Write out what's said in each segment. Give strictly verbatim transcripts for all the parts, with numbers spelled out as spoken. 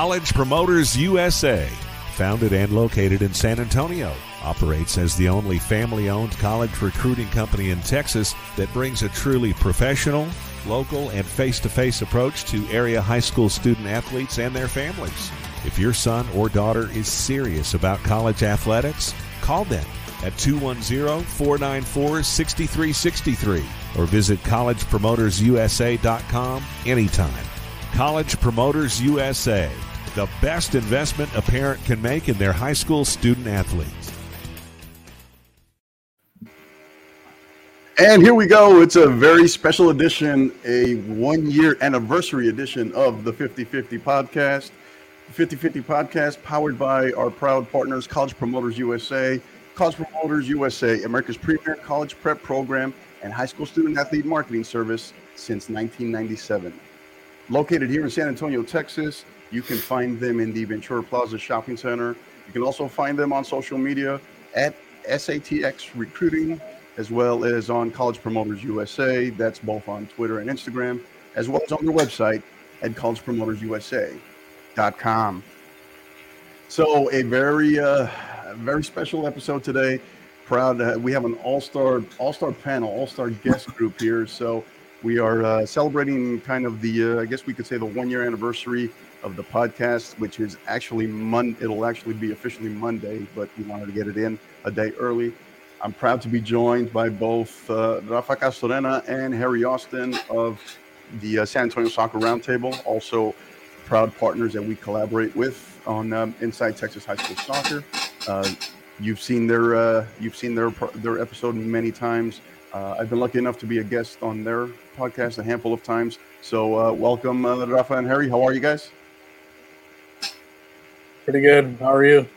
College Promoters U S A, founded and located in San Antonio, operates as the only family-owned college recruiting company in Texas that brings a truly professional, local, and face-to-face approach to area high school student athletes and their families. If your son or daughter is serious about college athletics, call them at two one zero, four nine four, six three six three or visit college promoters u s a dot com anytime. College Promoters U S A, the best investment a parent can make in their high school student athletes. And here we go. It's a very special edition, a one-year anniversary edition of the fifty fifty podcast. The fifty fifty podcast powered by our proud partners, College Promoters U S A. College Promoters U S A, America's premier college prep program and high school student athlete marketing service since nineteen ninety-seven. Located here in San Antonio, Texas, you can find them in the Ventura Plaza Shopping Center. You can also find them on social media at S A T X Recruiting, as well as on College Promoters U S A. That's both on Twitter and Instagram, as well as on their website at college promoters u s a dot com. So a very, uh, very special episode today. Proud to have, we have an all-star, all-star panel, all-star guest group here. So we are uh, celebrating kind of the, uh, I guess we could say the one-year anniversary of the podcast, which is actually Mon. It'll actually be officially Monday, but we wanted to get it in a day early. I'm proud to be joined by both uh, Rafa Castorena and Harry Austin of the uh, San Antonio Soccer Roundtable, also proud partners that we collaborate with on um, Inside Texas High School Soccer. Uh, you've seen their uh, you've seen their their episode many times. Uh, I've been lucky enough to be a guest on their podcast a handful of times. So uh, welcome, uh, Rafa and Harry. How are you guys? Pretty good. How are you?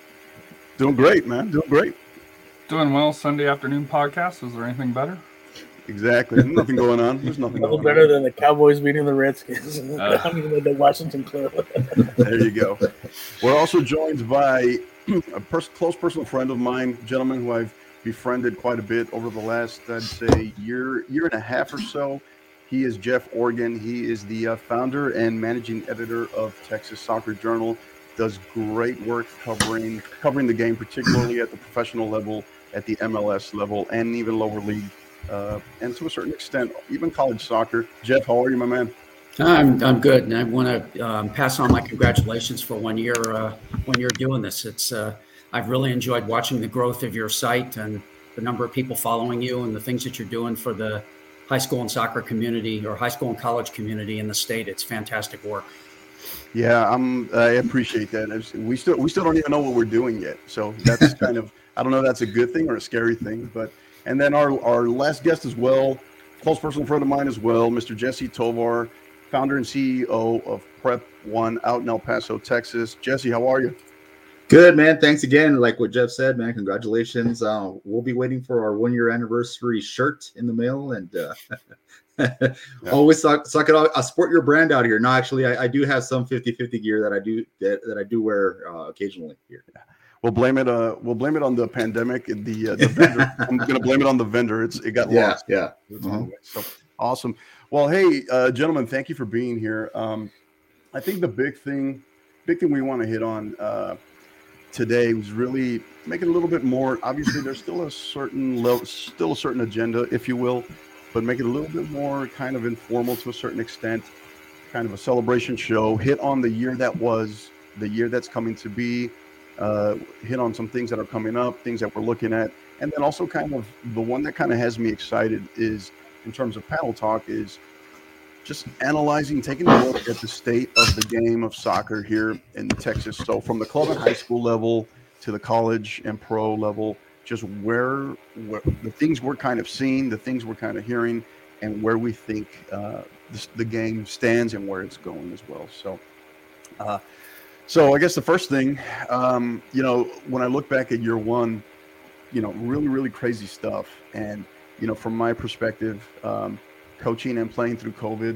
Doing great, man. Doing great. Doing well. Sunday afternoon podcast. Is there anything better? Exactly. There's nothing going on. There's nothing No going better on. than the Cowboys beating the Redskins. Uh. I'm even the Washington Club. There you go. We're also joined by a pers- close personal friend of mine, a gentleman who I've befriended quite a bit over the last, I'd say, year, year and a half or so. He is Jeff Organ. He is the uh, founder and managing editor of Texas Soccer Journal. Does great work covering covering the game, particularly at the professional level, at the M L S level, and even lower league, uh, and to a certain extent, even college soccer. Jeff, how are you, my man? I'm I'm good, and I want to um, pass on my congratulations for one year uh, when you're doing this. It's uh, I've really enjoyed watching the growth of your site and the number of people following you and the things that you're doing for the high school and soccer community or high school and college community in the state. It's fantastic work. Yeah, I'm. I appreciate that. We still we still don't even know what we're doing yet, so that's kind of I don't know if that's a good thing or a scary thing. But and then our our last guest as well, close personal friend of mine as well, Mister Jesse Tovar, founder and C E O of Prep One out in El Paso, Texas. Jesse, how are you? Good, man. Thanks again. Like what Jeff said, man, congratulations. Uh, we'll be waiting for our one-year anniversary shirt in the mail, and uh, yeah. always suck, suck it out. I sport your brand out here. No, actually, I, I do have some fifty fifty gear that I do that, that I do wear uh, occasionally here. Yeah. We'll blame it. Uh, we'll blame it on the pandemic. The uh, the vendor. I'm going to blame it on the vendor. It's it got yeah, lost. Yeah. Uh-huh. So awesome. Well, hey, uh, gentlemen, thank you for being here. Um, I think the big thing, big thing we want to hit on. Uh, Today was really make it a little bit more. Obviously, there's still a certain level, still a certain agenda, if you will, but make it a little bit more kind of informal to a certain extent, kind of a celebration show. Hit on the year that was, the year that's coming to be. Uh, hit on some things that are coming up, things that we're looking at, and then also kind of the one that kind of has me excited is in terms of panel talk is just analyzing, taking a look at the state of the game of soccer here in Texas. So from the club and high school level to the college and pro level, just where, where the things we're kind of seeing, the things we're kind of hearing, and where we think uh, the, the game stands and where it's going as well. So, uh, so I guess the first thing, um, you know, when I look back at year one, you know, really, really crazy stuff. And, you know, from my perspective, um, coaching and playing through COVID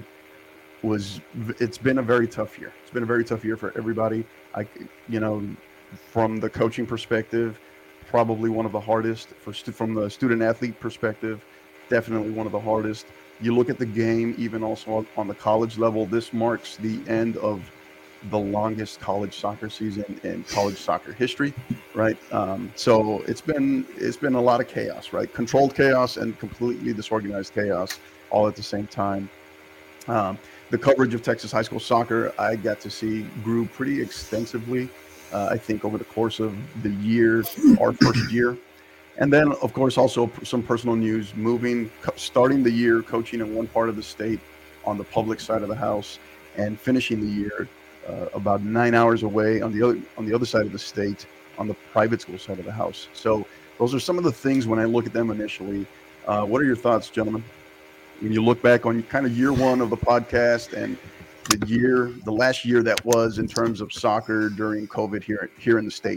was, it's been a very tough year. It's been a very tough year for everybody. I, you know, from the coaching perspective, probably one of the hardest for stu- from the student athlete perspective, definitely one of the hardest. You look at the game, even also on, on the college level, this marks the end of the longest college soccer season in college soccer history, right? Um, so it's been it's been a lot of chaos, right? Controlled chaos and completely disorganized chaos all at the same time. Um, the coverage of Texas high school soccer I got to see grew pretty extensively, uh, I think, over the course of the year, our first year. And then, of course, also some personal news, moving, starting the year coaching in one part of the state on the public side of the house, and finishing the year uh, about nine hours away on the other on the other side of the state on the private school side of the house. So those are some of the things when I look at them initially. Uh, what are your thoughts, gentlemen? When you look back on kind of year one of the podcast and the year, the last year that was in terms of soccer during COVID here here in the state.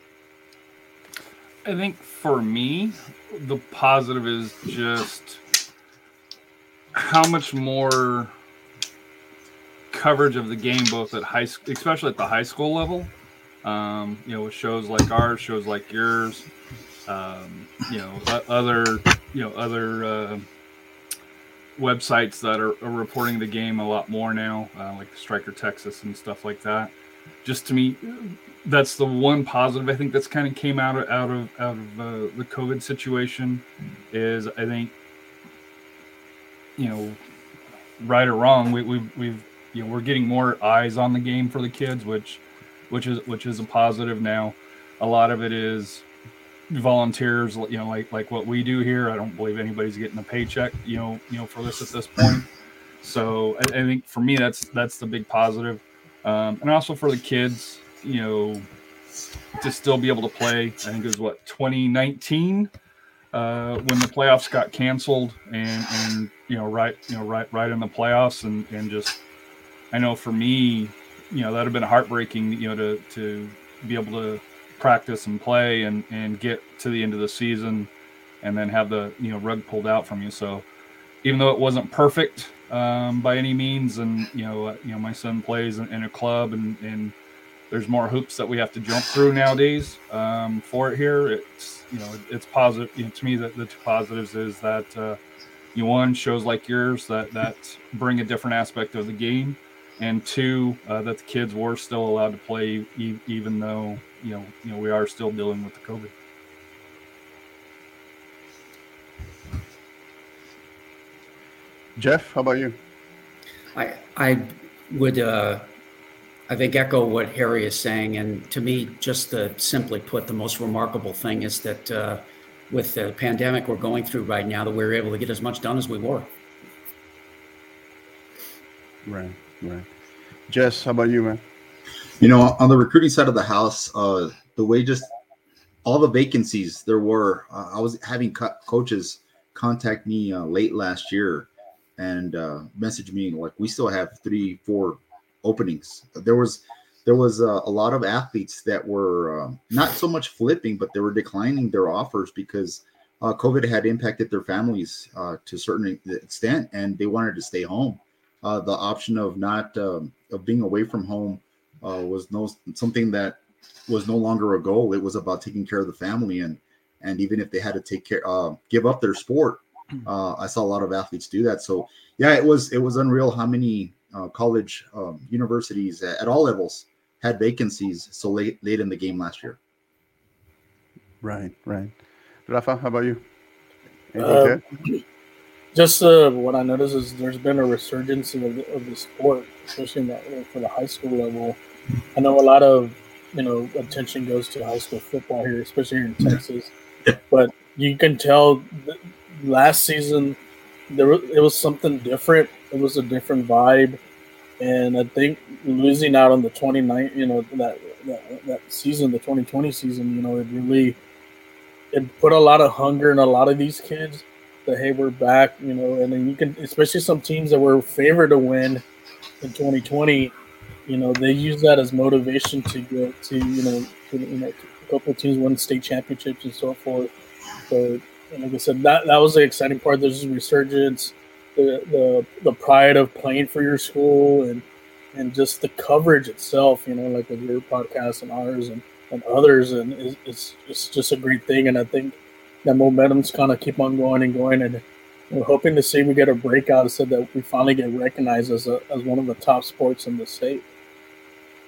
I think for me, the positive is just how much more coverage of the game, both at high, especially at the high school level. Um, you know, with shows like ours, shows like yours, um, you know, other, you know, other uh, websites that are, are reporting the game a lot more now, uh, like Striker Texas and stuff like that. Just to me, that's the one positive I think that's kind of came out of out of out of uh, the COVID situation. Is I think, you know, right or wrong, we, we've we've you know we're getting more eyes on the game for the kids, which which is which is a positive now. A lot of it is volunteers, you know, like like what we do here. I don't believe anybody's getting a paycheck, you know, you know, for this at this point. So I, I think for me, that's that's the big positive, um, and also for the kids, you know, to still be able to play. I think it was what twenty nineteen uh, when the playoffs got canceled, and and you know, right, you know, right, right in the playoffs, and and just I know for me, you know, that'd have been heartbreaking, you know, to to be able to practice and play and, and get to the end of the season and then have the, you know, rug pulled out from you. So even though it wasn't perfect um, by any means, and, you know, uh, you know, my son plays in, in a club and, and there's more hoops that we have to jump through nowadays um, for it here. It's, you know, it's positive. You know, to me, that the two positives is that, uh, you know, one, shows like yours that, that bring a different aspect of the game. And two, uh, that the kids were still allowed to play, e- even though, you know, you know, we are still dealing with the COVID. Jeff, how about you? I I would uh, I think echo what Harry is saying, and to me, just the simply put, the most remarkable thing is that uh, with the pandemic we're going through right now, that we were able to get as much done as we were. Right, right. Jess, how about you, man? You know, on the recruiting side of the house, uh, the way just all the vacancies there were, uh, I was having co- coaches contact me uh, late last year and uh, message me like, we still have three, four openings. There was there was uh, a lot of athletes that were uh, not so much flipping, but they were declining their offers because uh, COVID had impacted their families uh, to a certain extent, and they wanted to stay home. Uh, the option of not um, of being away from home uh, was no something that was no longer a goal. It was about taking care of the family, and and even if they had to take care, uh, give up their sport, uh, I saw a lot of athletes do that. So yeah, it was it was unreal how many uh, college um, universities at, at all levels had vacancies so late late in the game last year. Right, right. Rafa, how about you? Uh, just uh, what I noticed is there's been a resurgence of the, of the sport, especially in the, for the high school level. I know a lot of you know attention goes to high school football here, especially here in Texas. Yeah. But you can tell that last season there was, it was something different. It was a different vibe, and I think losing out on the twenty-nine, you know, that that, that season, the twenty twenty season, you know, it really it put a lot of hunger in a lot of these kids. That hey, we're back, you know, and then you can, especially some teams that were favored to win in twenty twenty, you know, they use that as motivation to get to, you know, to, you know, a couple of teams win state championships and so forth. So, like I said, that that was the exciting part. There's a resurgence, the the the pride of playing for your school, and and just the coverage itself, you know, like with your podcast and ours and, and others, and it's, it's it's just a great thing. And I think that momentum's kind of keep on going and going, and we're hoping to see we get a breakout so that we finally get recognized as a as one of the top sports in the state.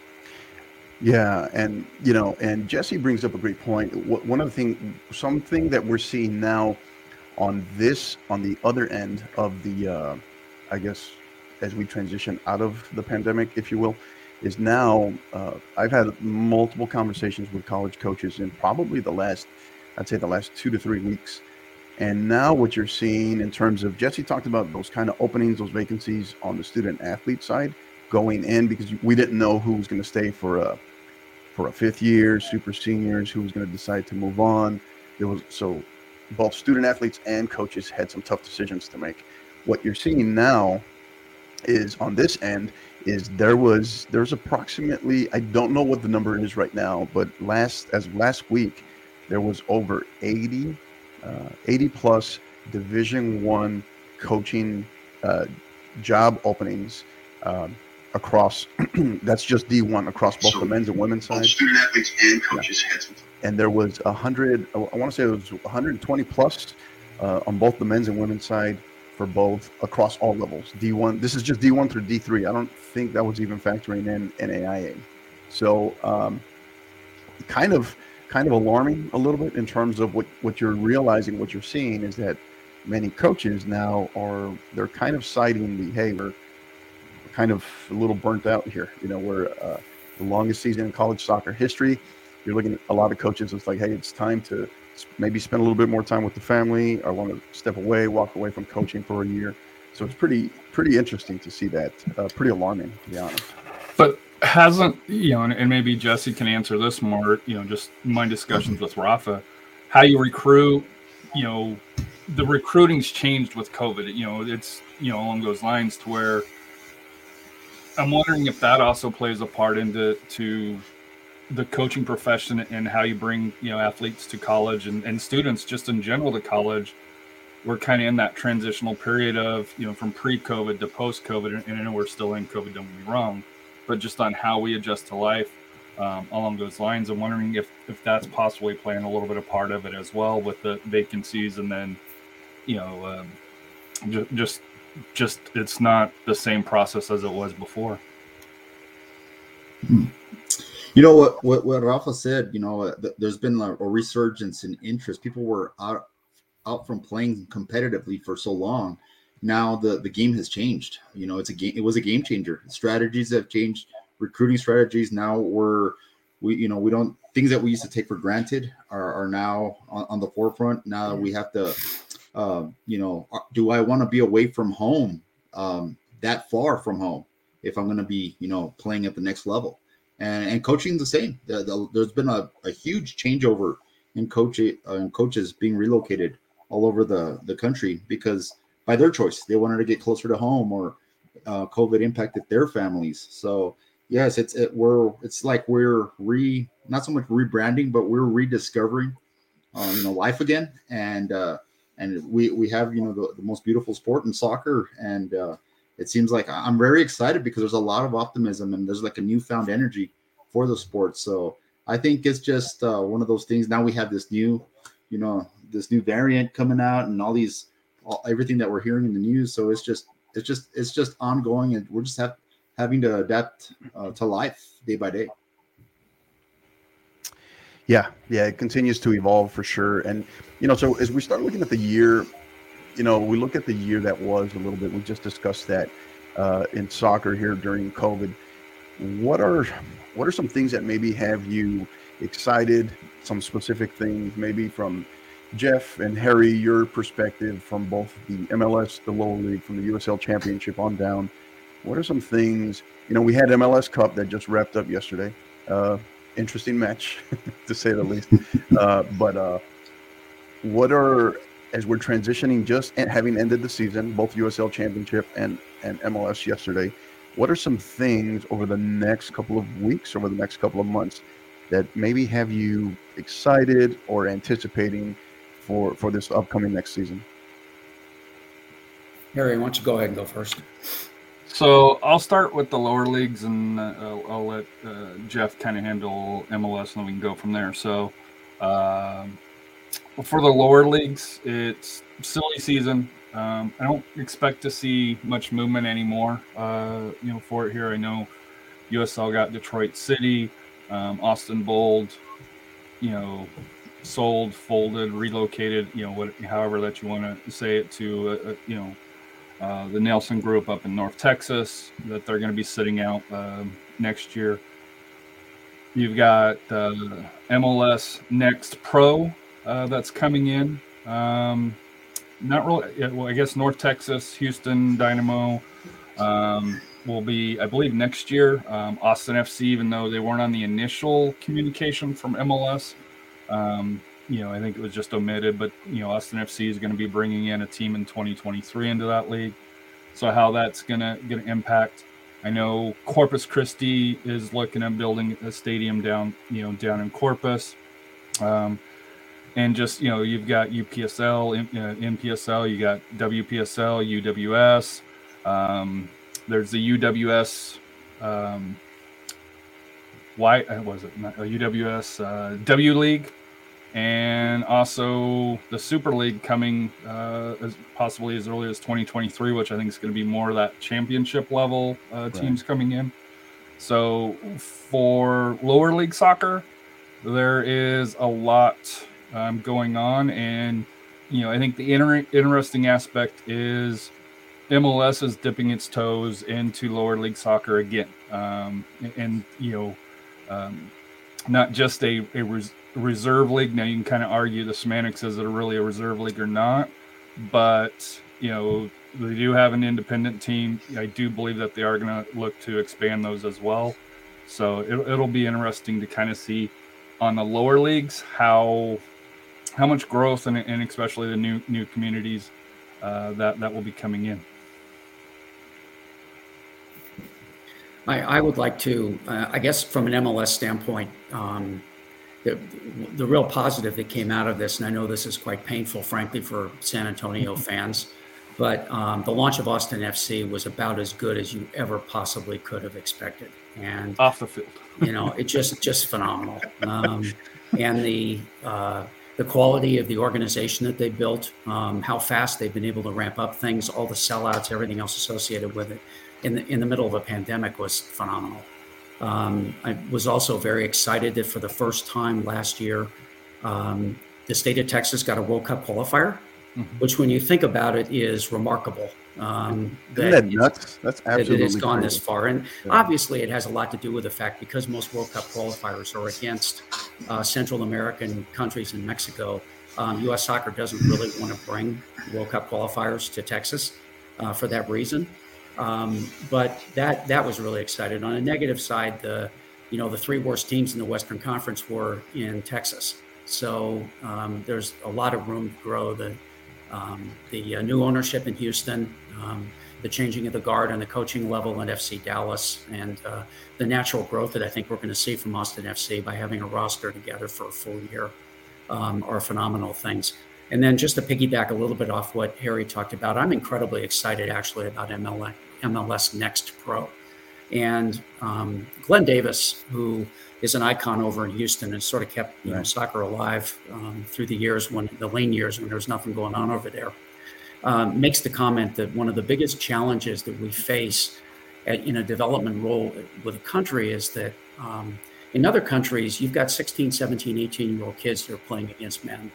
Yeah, and you know, and Jesse brings up a great point. Wh- One of the thing, something that we're seeing now on this, on the other end of the, uh, I guess, as we transition out of the pandemic, if you will, is now uh, I've had multiple conversations with college coaches in probably the last, I'd say the last two to three weeks. And now what you're seeing in terms of Jesse talked about those kind of openings, those vacancies on the student athlete side going in because we didn't know who was going to stay for a for a fifth year, super seniors, who was going to decide to move on. There was so both student athletes and coaches had some tough decisions to make. What you're seeing now is on this end is there was there's approximately, I don't know what the number is right now, but last as of last week there was over eighty uh, eighty plus Division One coaching uh, job openings um, across. That's just D one across both So, the men's and women's both side. student athletes and coaches had some. And there was a hundred. I want to say it was one hundred twenty plus uh, on both the men's and women's side for both across all levels. D one. This is just D one through D three. I don't think that was even factoring in N A I A. So um, kind of kind of alarming a little bit in terms of what what you're realizing, what you're seeing is that many coaches now are they're kind of citing the hey we're kind of a little burnt out here. You know, we're uh, the longest season in college soccer history. You're looking at a lot of coaches. It's like, hey, it's time to maybe spend a little bit more time with the family. I want to step away, walk away from coaching for a year. So it's pretty, pretty interesting to see that. Uh, pretty alarming, to be honest. But hasn't, you know, and, and maybe Jesse can answer this more, you know, just my discussions with Rafa, how you recruit, you know, the recruiting's changed with COVID. You know, it's, you know, along those lines to where I'm wondering if that also plays a part into to the coaching profession and how you bring, you know, athletes to college and, and students just in general to college. We're kind of in that transitional period of, you know, from pre-COVID to post-COVID, and I know we're still in COVID, don't get me wrong, but just on how we adjust to life um, along those lines. I'm wondering if, if that's possibly playing a little bit of part of it as well with the vacancies, and then, you know, um, just, just, just it's not the same process as it was before. You know what, what, what Rafa said, you know, uh, th- there's been a, a resurgence in interest. People were out, out from playing competitively for so long. Now the, the game has changed. You know, it's a game. It was a game changer. Strategies have changed. Recruiting strategies now we're, we, you know, we don't, things that we used to take for granted are, are now on, on the forefront. Now we have to, uh, you know, do I want to be away from home um, that far from home if I'm going to be, you know, playing at the next level? And, and coaching the same. The, the, there's been a, a huge changeover in coach uh, in coaches being relocated all over the, the country because by their choice, they wanted to get closer to home, or uh, COVID impacted their families. So yes, it's it, we're it's like we're re not so much rebranding, but we're rediscovering uh, you know life again, and uh, and we we have you know the, the most beautiful sport in soccer, and uh, it seems like I'm very excited because there's a lot of optimism and there's like a newfound energy for the sport. So I think it's just uh, one of those things. Now we have this new, you know, this new variant coming out and all these, all, everything that we're hearing in the news. So it's just, it's just, it's just ongoing, and we're just have, having to adapt uh, to life day by day. Yeah, yeah, it continues to evolve for sure. And, you know, so as we start looking at the year, you know, we look at the year that was a little bit, we just discussed that uh, in soccer here during COVID. What are what are some things that maybe have you excited, some specific things, maybe from Jeff and Harry, your perspective from both the M L S, the lower league, from the U S L Championship on down? What are some things, you know, we had M L S Cup that just wrapped up yesterday. Uh, interesting match, to say the least. Uh, but uh, what are, as we're transitioning, just having ended the season, both U S L Championship and, and M L S yesterday, what are some things over the next couple of weeks, over the next couple of months, that maybe have you excited or anticipating for, for this upcoming next season? Harry, why don't you go ahead and go first? So I'll start with the lower leagues, and uh, I'll, I'll let uh, Jeff kind of handle M L S, and then we can go from there. So um, for the lower leagues, it's silly season. Um, I don't expect to see much movement anymore, uh, you know, for it here. I know U S L got Detroit City. Um, Austin Bold, you know, sold, folded, relocated, you know, what, however that you want to say it, to, uh, you know, uh, the Nelson Group up in North Texas, that they're going to be sitting out um, next year. You've got uh, M L S Next Pro uh, that's coming in. Um, not really, well, I guess North Texas, Houston Dynamo um, will be, I believe, next year. Um, Austin F C, even though they weren't on the initial communication from M L S, um, you know, I think it was just omitted, but, you know, Austin F C is going to be bringing in a team in twenty twenty-three into that league. So how that's going to going to impact, I know Corpus Christi is looking at building a stadium down, you know, down in Corpus. Um, and just, you know, you've got U P S L, N P S L, you got W P S L, U W S. Um, there's the U W S, um, why was it not, uh, U W S uh, W League, and also the Super League coming uh, as possibly as early as twenty twenty-three, which I think is going to be more of that championship level uh, teams right. coming in. So for lower league soccer, there is a lot um, going on, and you know, I think the inter- interesting aspect is M L S is dipping its toes into lower league soccer again, um, and, and you know. Um, not just a, a res- reserve league. Now you can kind of argue the semantics, is it really a reserve league or not, but you know, they do have an independent team. I do believe that they are going to look to expand those as well. So it, it'll be interesting to kind of see on the lower leagues how how much growth and, and especially the new new communities uh, that that will be coming in. I, I would like to, uh, I guess from an M L S standpoint, um, the, the real positive that came out of this, and I know this is quite painful, frankly, for San Antonio fans, but um, the launch of Austin F C was about as good as you ever possibly could have expected. And off the field, you know, it just, just phenomenal. Um, and the, uh, the quality of the organization that they built, um, how fast they've been able to ramp up things, all the sellouts, everything else associated with it. In the, in the middle of a pandemic was phenomenal. Um, I was also very excited that for the first time last year, um, the state of Texas got a World Cup qualifier, mm-hmm. which when you think about it is remarkable. Um, Isn't that nuts? That's absolutely that it's gone crazy. This far. And yeah. obviously it has a lot to do with the fact because most World Cup qualifiers are against uh, Central American countries and Mexico, um, U S Soccer doesn't really want to bring World Cup qualifiers to Texas uh, for that reason. Um, but that that was really exciting. On a negative side, the you know the three worst teams in the Western Conference were in Texas, so um, there's a lot of room to grow. The um, the uh, new ownership in Houston, um, the changing of the guard on the coaching level at F C Dallas, and uh, the natural growth that I think we're going to see from Austin F C by having a roster together for a full year um, are phenomenal things. And then just to piggyback a little bit off what Harry talked about, I'm incredibly excited actually about M L S. M L S Next Pro. And um, Glenn Davis, who is an icon over in Houston and sort of kept you right. know, soccer alive um, through the years, when the lean years when there was nothing going on over there, um, makes the comment that one of the biggest challenges that we face at, in a development role with a country is that um, in other countries, you've got sixteen, seventeen, eighteen-year-old kids that are playing against men.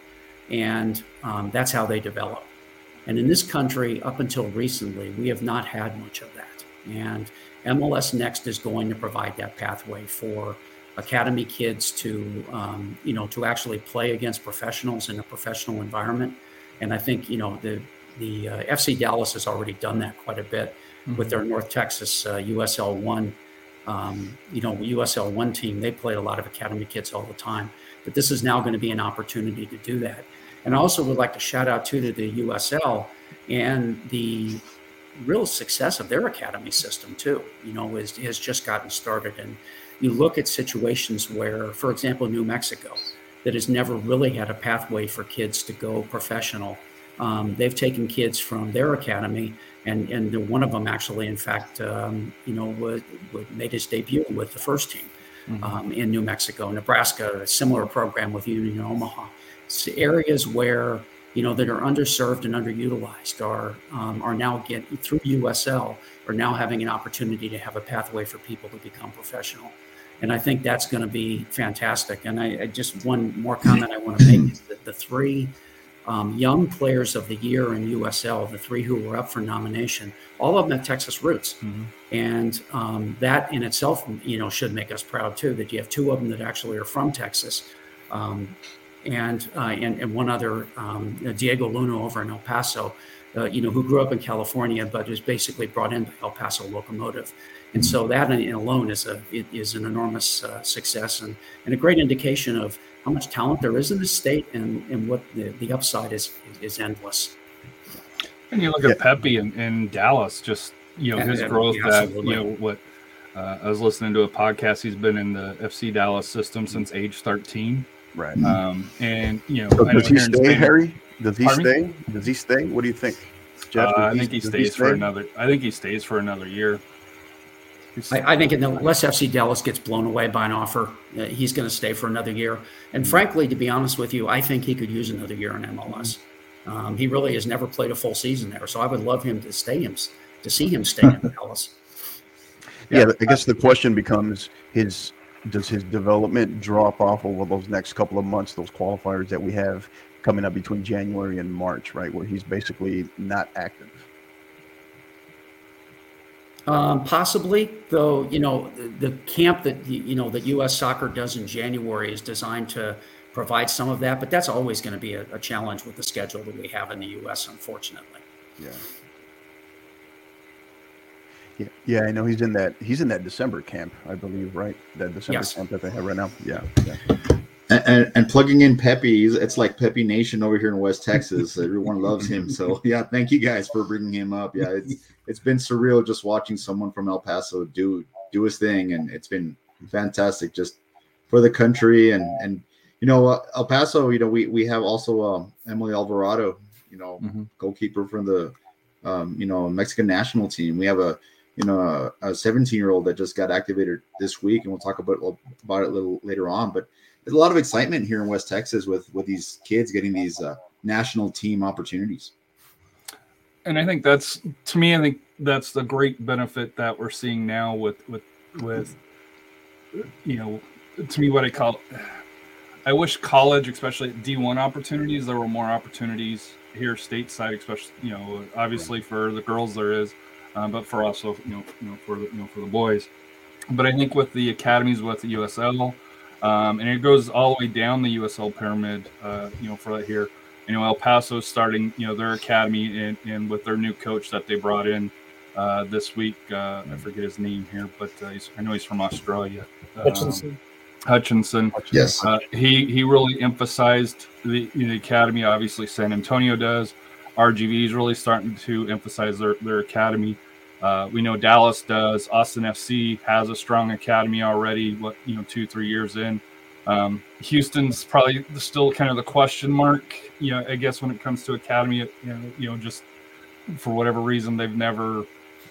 And um, that's how they develop. And in this country, up until recently, we have not had much of that. And M L S Next is going to provide that pathway for academy kids to, um, you know, to actually play against professionals in a professional environment. And I think, you know, the the uh, F C Dallas has already done that quite a bit mm-hmm. with their North Texas uh, U S L one, um, you know, U S L one team. They played a lot of academy kids all the time. But this is now going to be an opportunity to do that. And I also would like to shout out too to the U S L and the real success of their academy system too, you know, is, has just gotten started. And you look at situations where, for example, New Mexico, that has never really had a pathway for kids to go professional. Um, they've taken kids from their academy, and, and one of them actually, in fact, um, you know, would, would made his debut with the first team mm-hmm. um, in New Mexico. Nebraska, a similar program with Union Omaha. Areas where, you know, that are underserved and underutilized are um, are now getting through U S L are now having an opportunity to have a pathway for people to become professional. And I think that's going to be fantastic. And I, I just one more comment I want to make is that the three um, young players of the year in U S L, the three who were up for nomination, all of them have Texas roots. Mm-hmm. And um, that in itself, you know, should make us proud too, that you have two of them that actually are from Texas. Um, and, uh, and and one other, um, Diego Luna over in El Paso, uh, you know, who grew up in California, but was basically brought into El Paso Locomotive. And so that in alone is a it is an enormous uh, success and, and a great indication of how much talent there is in the state and, and what the, the upside is is endless. And you look at Pepe in, in Dallas, just, you know, his yeah, growth yeah, that, you know, what uh, I was listening to a podcast. He's been in the F C Dallas system since age thirteen. Right. Um, and, you know, so I know does he stay, Spain, Harry? Does he Pardon stay? Me? Does he stay? What do you think, Jeff? Uh, I he, think he stays he for another. I think he stays for another year. I, I think unless F C Dallas gets blown away by an offer, uh, he's going to stay for another year. And frankly, to be honest with you, I think he could use another year in M L S. Um, he really has never played a full season there, so I would love him to stay him to see him stay in Dallas. Yeah, I guess the question becomes: his does his development drop off over those next couple of months? Those qualifiers that we have coming up between January and March, right, where he's basically not active. Um, possibly, though, you know, the, the camp that, you know, that U S Soccer does in January is designed to provide some of that, but that's always going to be a, a challenge with the schedule that we have in the U S, unfortunately. Yeah. Yeah, yeah, I know he's in that. He's in that December camp, I believe, right? That December yes. camp that they have right now. Yeah, yeah. And, and, and plugging in Pepe, it's like Pepe Nation over here in West Texas. Everyone loves him. So yeah, thank you guys for bringing him up. Yeah, it's it's been surreal just watching someone from El Paso do do his thing, and it's been fantastic just for the country. And and you know, uh, El Paso, you know, we we have also um, Emily Alvarado, you know, mm-hmm. goalkeeper from the um, you know Mexican national team. We have a you know a seventeen year old that just got activated this week, and we'll talk about about it a little later on, but. There's a lot of excitement here in West Texas with, with these kids getting these uh, national team opportunities. And I think that's, to me, I think that's the great benefit that we're seeing now with, with, with, you know, to me, what I call, I wish college, especially D one opportunities, there were more opportunities here stateside, especially, you know, obviously for the girls there is, um, but for also, you know, you know, for the, you know, for the boys. But I think with the academies, with the U S L, Um, and it goes all the way down the U S L pyramid, uh, you know, for that here. You know, El Paso's starting, you know, their academy and, and with their new coach that they brought in uh, this week. Uh, I forget his name here, but uh, he's, I know he's from Australia. Um, Hutchinson. Hutchinson. Yes. Uh, he he really emphasized the, the academy. Obviously, San Antonio does. R G V is really starting to emphasize their, their academy. Uh, we know Dallas does. Austin F C has a strong academy already. What you know, two three years in. Um, Houston's probably still kind of the question mark. You know, I guess when it comes to academy, you know, you know, just for whatever reason, they've never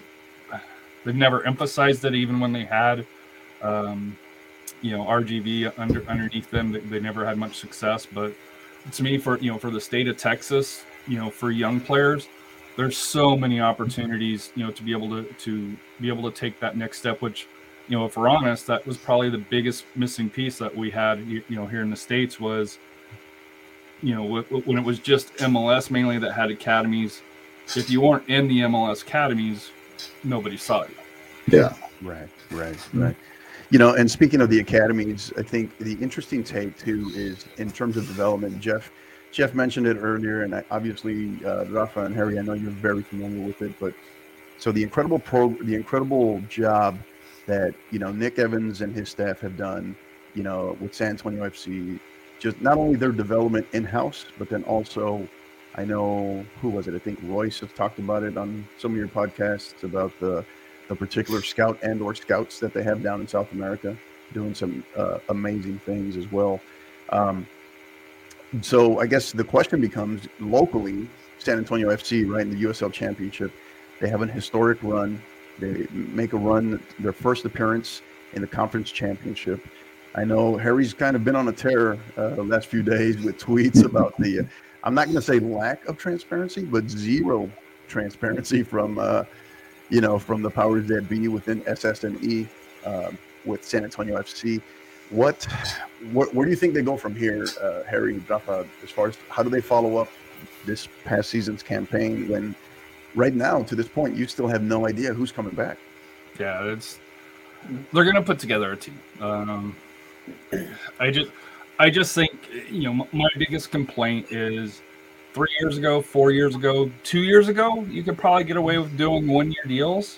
they've never emphasized it, even when they had, um, you know, R G V under underneath them. They, they never had much success. But to me, for you know, for the state of Texas, you know, for young players. There's so many opportunities, you know, to be able to to be able to take that next step. Which, you know, if we're honest, that was probably the biggest missing piece that we had, you, you know, here in the States was, you know, w- when it was just M L S mainly that had academies. If you weren't in the M L S academies, nobody saw you. Yeah. Right. Right. Right. You know, and speaking of the academies, I think the interesting take too is in terms of development, Jeff. Jeff mentioned it earlier, and I, obviously, uh, Rafa and Harry, I know you're very familiar with it. But so the incredible pro, the incredible job that you know Nick Evans and his staff have done, you know, with San Antonio F C, just not only their development in house, but then also, I know who was it? I think Royce has talked about it on some of your podcasts about the the particular scout and or scouts that they have down in South America, doing some uh, amazing things as well. Um, So I guess the question becomes locally, San Antonio F C, right, in the U S L Championship, they have an historic run. They make a run, their first appearance in the Conference Championship. I know Harry's kind of been on a tear uh, the last few days with tweets about the, uh, I'm not going to say lack of transparency, but zero transparency from, uh, you know, from the powers that be within S S N E. Um, with San Antonio F C. What, what where do you think they go from here, uh, Harry, Rafa, as far as how do they follow up this past season's campaign when right now, to this point, you still have no idea who's coming back? Yeah, it's they're going to put together a team. Um, I just, I just think, you know, my biggest complaint is three years ago, four years ago, two years ago, you could probably get away with doing one-year deals.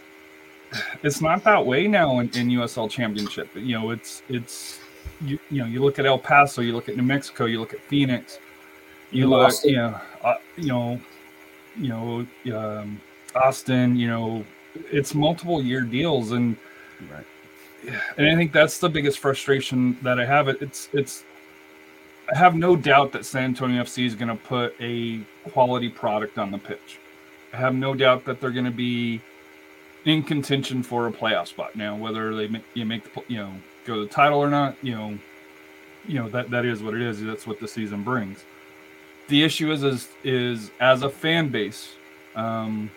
It's not that way now in, in U S L Championship. You know, it's it's you, you know, you look at El Paso, you look at New Mexico, you look at Phoenix, you look, Austin. you know, uh, you know, you know, um, Austin. You know, it's multiple year deals, and Right. and I think that's the biggest frustration that I have. It it's it's. I have no doubt that San Antonio F C is going to put a quality product on the pitch. I have no doubt that they're going to be in contention for a playoff spot. Now, whether they make, you make the, you know, go to the title or not, you know, you know that that is what it is. That's what the season brings. The issue is is is as a fan base, um,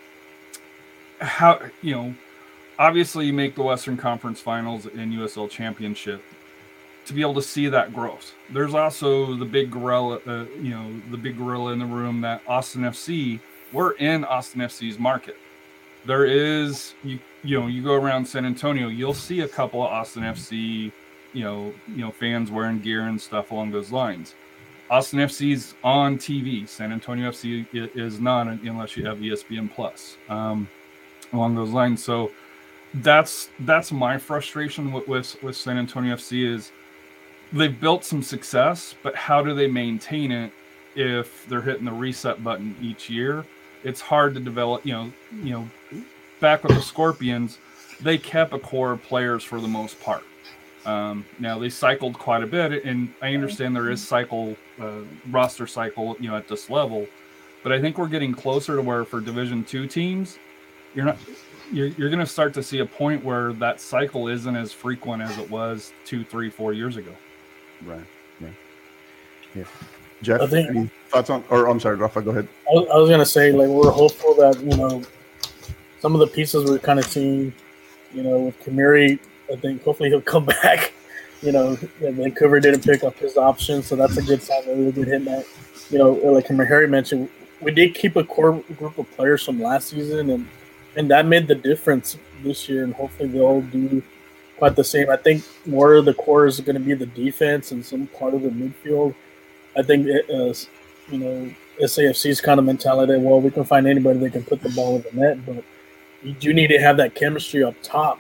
how you know, obviously you make the Western Conference Finals in U S L Championship to be able to see that growth. There's also the big gorilla, uh, you know, the big gorilla in the room that Austin F C. We're in Austin F C's market. There is, you, you know, you go around San Antonio, you'll see a couple of Austin F C, you know, you know, fans wearing gear and stuff along those lines. Austin F C's on T V. San Antonio F C is not, unless you have E S P N Plus, um, along those lines. So that's that's my frustration with, with with San Antonio F C is they've built some success, but how do they maintain it if they're hitting the reset button each year? It's hard to develop, you know, you know, back with the Scorpions, they kept a core of players for the most part. Um, now they cycled quite a bit, and I understand there is cycle, uh, roster cycle, you know, at this level, but I think we're getting closer to where for Division Two teams, you're not, you're, you're going to start to see a point where that cycle isn't as frequent as it was two, three, four years ago. Right. Right. Yeah. Jeff, I think- any thoughts on? Or I'm sorry, Rafa, go ahead. I was, I was gonna say, like, we're hopeful that, you know, some of the pieces we're kind of seeing, you know, with Kamiri, I think hopefully he'll come back. You know, Vancouver didn't pick up his option, so that's a good sign that we did hit that. You know, like Harry mentioned, we did keep a core group of players from last season, and and that made the difference this year, and hopefully they'll do quite the same. I think more of the core is going to be the defense and some part of the midfield. I think it is, you know, S A F C's kind of mentality, well, we can find anybody that can put the ball in the net, but you do need to have that chemistry up top.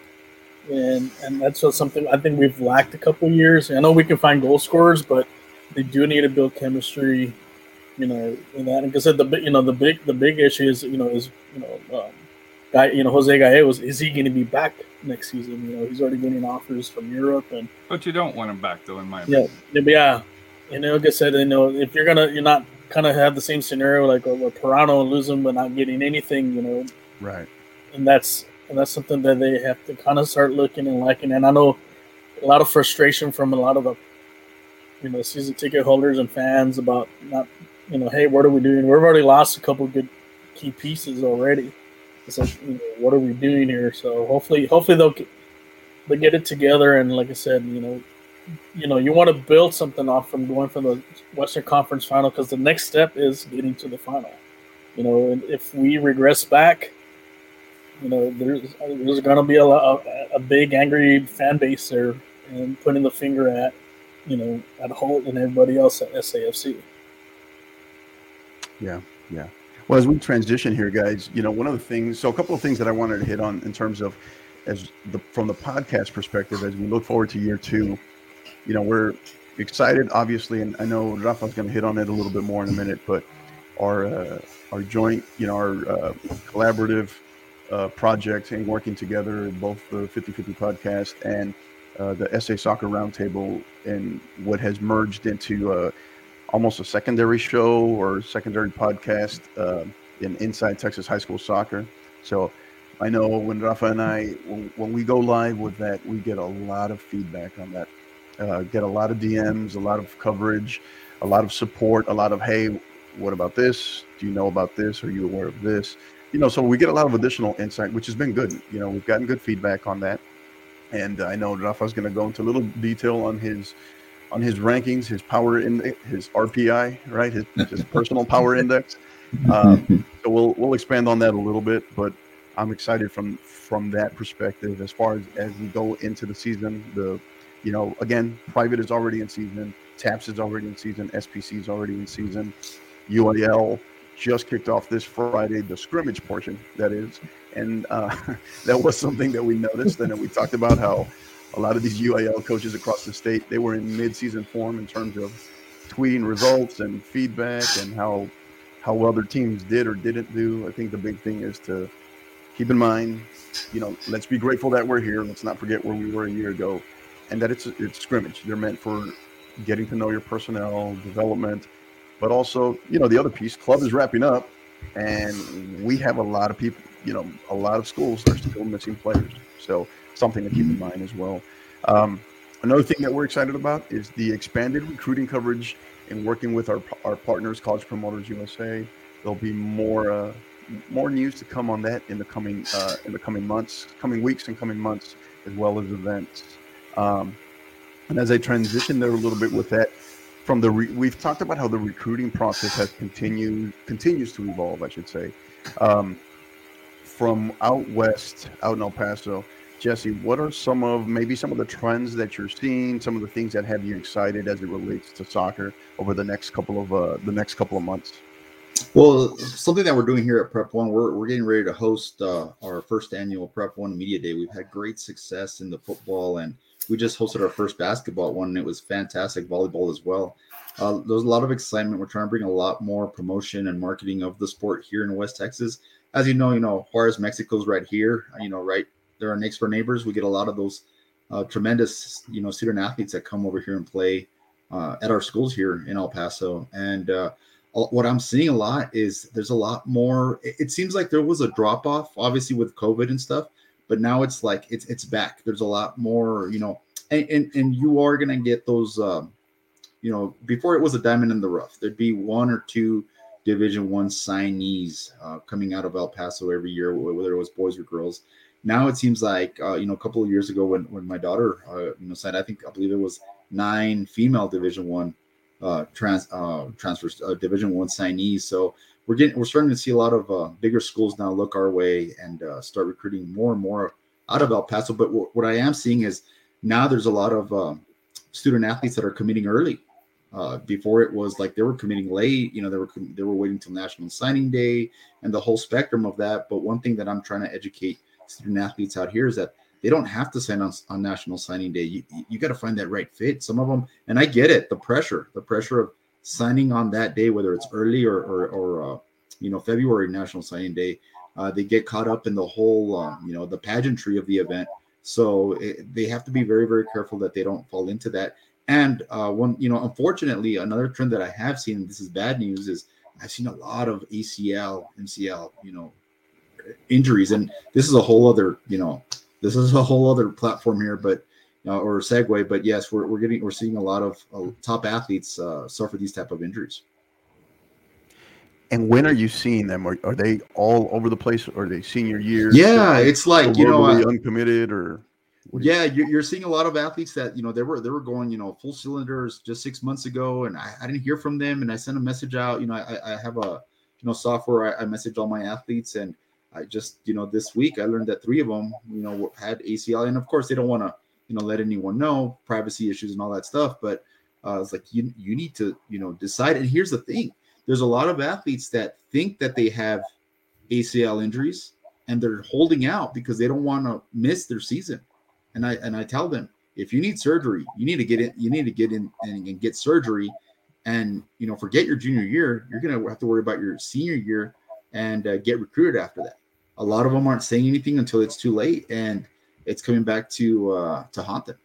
And and that's what something I think we've lacked a couple of years. I know we can find goal scorers, but they do need to build chemistry, you know, in that. And like I said, the big, you know, the big the big issue is, you know, is, you know, um, guy, you know, Jose Gallegos, is he going to be back next season? You know, he's already getting offers from Europe, and But you don't want him back, though, in my opinion. yeah, yeah. And like I said, you know, if you're gonna, you're not kind of have the same scenario like with Toronto and lose them but not getting anything, you know, Right. and that's and that's something that they have to kind of start looking and liking. And I know a lot of frustration from a lot of the, you know, season ticket holders and fans about not, you know, hey, what are we doing? We've already lost a couple of good key pieces already. It's like, you know, what are we doing here? So hopefully, hopefully they'll get, they get it together. And like I said, you know, you know, you want to build something off from going from the Western Conference Final, because the next step is getting to the final. You know, and if we regress back, you know, there's there's going to be a, a a big angry fan base there, and pointing the finger at, you know, at Holt and everybody else at S A F C. Yeah, yeah. Well, as we transition here, guys, you know, one of the things, so a couple of things that I wanted to hit on in terms of, as the from the podcast perspective, as we look forward to year two, you know, we're excited, obviously, and I know Rafa's going to hit on it a little bit more in a minute, but our uh, our joint, you know, our uh, collaborative uh, project and working together, both the fifty fifty podcast and uh, the S A Soccer Roundtable, and what has merged into uh, almost a secondary show or secondary podcast uh, in Inside Texas High School Soccer. So I know when Rafa and I, when, when we go live with that, we get a lot of feedback on that. Uh, get a lot of D Ms, a lot of coverage, a lot of support, a lot of, hey, what about this? Do you know about this? Are you aware of this? You know, so we get a lot of additional insight, which has been good. You know, we've gotten good feedback on that. And I know Rafa's going to go into a little detail on his on his rankings, his power index, his R P I, right? His, his personal power index. Um, so we'll we'll expand on that a little bit, but I'm excited from from that perspective as far as as we go into the season. The you know again, private is already in season, TAPS is already in season, S P C is already in season, U A L just kicked off this Friday, the scrimmage portion that is, and uh, that was something that we noticed, and then we talked about how a lot of these U A L coaches across the state, they were in mid-season form in terms of tweeting results and feedback and how how well their teams did or didn't do. I think the big thing is to keep in mind, you know, let's be grateful that we're here. Let's not forget where we were a year ago, and that it's it's scrimmage. They're meant for getting to know your personnel, development, but also, you know, the other piece, club is wrapping up, and we have a lot of people, you know, a lot of schools are still missing players. So something to keep in mind as well. Um, another thing that we're excited about is the expanded recruiting coverage and working with our our partners, College Promoters U S A. There'll be more uh, more news to come on that in the coming uh, in the coming months, coming weeks, and coming months, as well as events. Um, and as I transition there a little bit with that, from the re- we've talked about how the recruiting process has continued continues to evolve, I should say. Um, from out west, out in El Paso, Jesse, what are some of maybe some of the trends that you're seeing, some of the things that have you excited as it relates to soccer over the next couple of uh, the next couple of months? Well, something that we're doing here at Prep One, we're we're getting ready to host uh, our first annual Prep One Media Day. We've had great success in the football, and we just hosted our first basketball one, and it was fantastic. Volleyball as well. Uh, there's a lot of excitement. We're trying to bring a lot more promotion and marketing of the sport here in West Texas. As you know, you know Juarez, Mexico's right here. You know, right. They're our next door neighbors. We get a lot of those uh, tremendous, you know, student athletes that come over here and play uh, at our schools here in El Paso. And uh, what I'm seeing a lot is there's a lot more. It, it seems like there was a drop off, obviously with COVID and stuff, but now it's like it's it's back. There's a lot more, you know, and and, and you are gonna get those. Uh, you know, before it was a diamond in the rough. There'd be one or two Division One signees uh, coming out of El Paso every year, whether it was boys or girls. Now it seems like, uh, you know, a couple of years ago when, when my daughter, uh, you know, signed, I think, I believe it was nine female Division One uh, trans uh, transfers, uh, Division One signees. So we're getting, we're starting to see a lot of uh, bigger schools now look our way and uh, start recruiting more and more out of El Paso. But w- what I am seeing is now there's a lot of uh, student athletes that are committing early. Uh, before it was like they were committing late, you know, they were they were waiting till National Signing Day and the whole spectrum of that. But one thing that I'm trying to educate student athletes out here is that they don't have to sign on, on National Signing Day. You, you got to find that right fit. Some of them, and I get it, the pressure, the pressure of signing on that day, whether it's early or, or, or uh, you know, February National Signing Day, uh, they get caught up in the whole, uh, you know, the pageantry of the event. So it, they have to be very, very careful that they don't fall into that. And uh, one, you know, unfortunately, another trend that I have seen, and this is bad news, is I've seen a lot of A C L, M C L, you know, injuries. And this is a whole other, you know, this is a whole other platform here, but uh, or segue. But yes, we're we're getting we're seeing a lot of uh, top athletes uh, suffer these type of injuries. And when are you seeing them? Are, are they all over the place? Or are they senior years? Yeah, it's like, you know, uh, uncommitted or. Yeah, you're seeing a lot of athletes that, you know, they were they were going, you know, full cylinders just six months ago, and I, I didn't hear from them, and I sent a message out. You know, I, I have a, you know, software. I, I message all my athletes, and I just, you know, this week I learned that three of them, you know, had A C L, and of course they don't want to, you know, let anyone know, privacy issues and all that stuff. But uh, it's like you you need to, you know, decide. And here's the thing: there's a lot of athletes that think that they have A C L injuries, and they're holding out because they don't want to miss their season. And I and I tell them, if you need surgery, you need to get in. You need to get in and, and get surgery, and you know, forget your junior year. You're gonna have to worry about your senior year and uh, get recruited after that. A lot of them aren't saying anything until it's too late, and it's coming back to uh, to haunt them.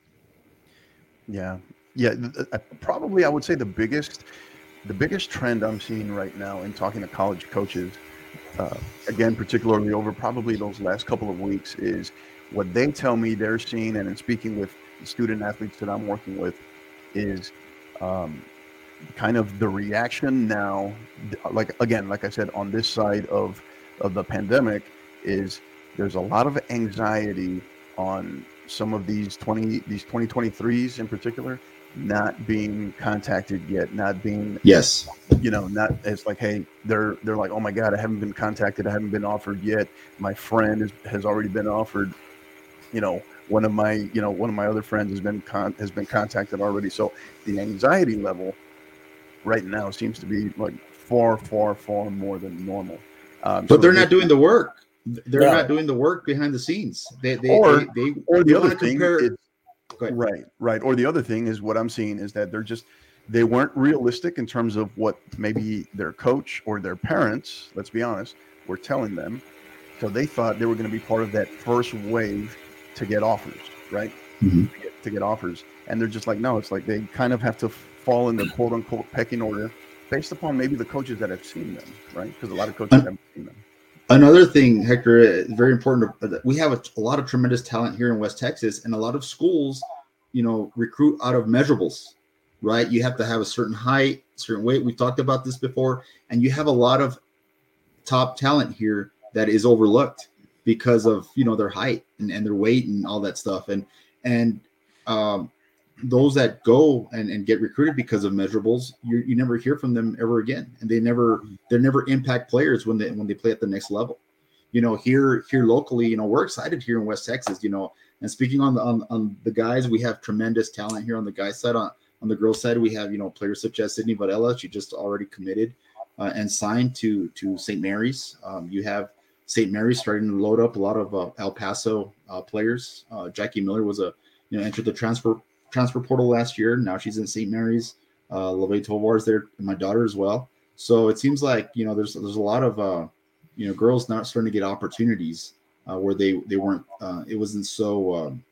Yeah, yeah. Probably, I would say the biggest the biggest trend I'm seeing right now in talking to college coaches, uh, again, particularly over probably those last couple of weeks, is what they tell me they're seeing, and in speaking with student athletes that I'm working with, is um, kind of the reaction now, like, again, like I said, on this side of, of the pandemic, is there's a lot of anxiety on some of these twenty these twenty twenty-threes in particular not being contacted yet, not being Yes. you know, not it's like, hey, they're they're like, oh my God, I haven't been contacted, I haven't been offered yet. My friend is, has already been offered. You know, one of my you know one of my other friends has been con- has been contacted already. So the anxiety level right now seems to be like far, far, far more than normal. Um, But so they're they- not doing the work. They're Yeah. not doing the work behind the scenes. They they Or- they, they, or the they other want to thing compare. is Go ahead. right, right. Or the other thing is what I'm seeing is that they're just they weren't realistic in terms of what maybe their coach or their parents, let's be honest, were telling them. So they thought they were going to be part of that first wave to get offers, right? Mhm. To, get, to get offers, and they're just like, no, it's like they kind of have to fall in the quote unquote pecking order based upon maybe the coaches that have seen them, right? Because a lot of coaches Un- haven't seen them. Another thing, Hector, is very important. To, we have a, a lot of tremendous talent here in West Texas, and a lot of schools, you know, recruit out of measurables, right? You have to have a certain height, certain weight. We've talked about this before, and you have a lot of top talent here that is overlooked because of, you know, their height and, and their weight and all that stuff. And and um, those that go and, and get recruited because of measurables, you, you never hear from them ever again, and they never they're never impact players when they when they play at the next level. You know, here here locally, you know, we're excited here in West Texas. You know, and speaking on the on, on the guys, we have tremendous talent here on the guys side. On on the girls side, we have, you know, players such as Sydney Varela. She just already committed uh, and signed to to Saint Mary's. Um, you have Saint Mary's starting to load up a lot of uh, El Paso uh, players. Uh, Jackie Miller was a you know entered the transfer. transfer portal last year. Now she's in Saint Mary's. Uh, LeVay Tovar is there, and my daughter as well. So it seems like, you know, there's there's a lot of uh, you know, girls not starting to get opportunities uh, where they they weren't. Uh, it wasn't so um,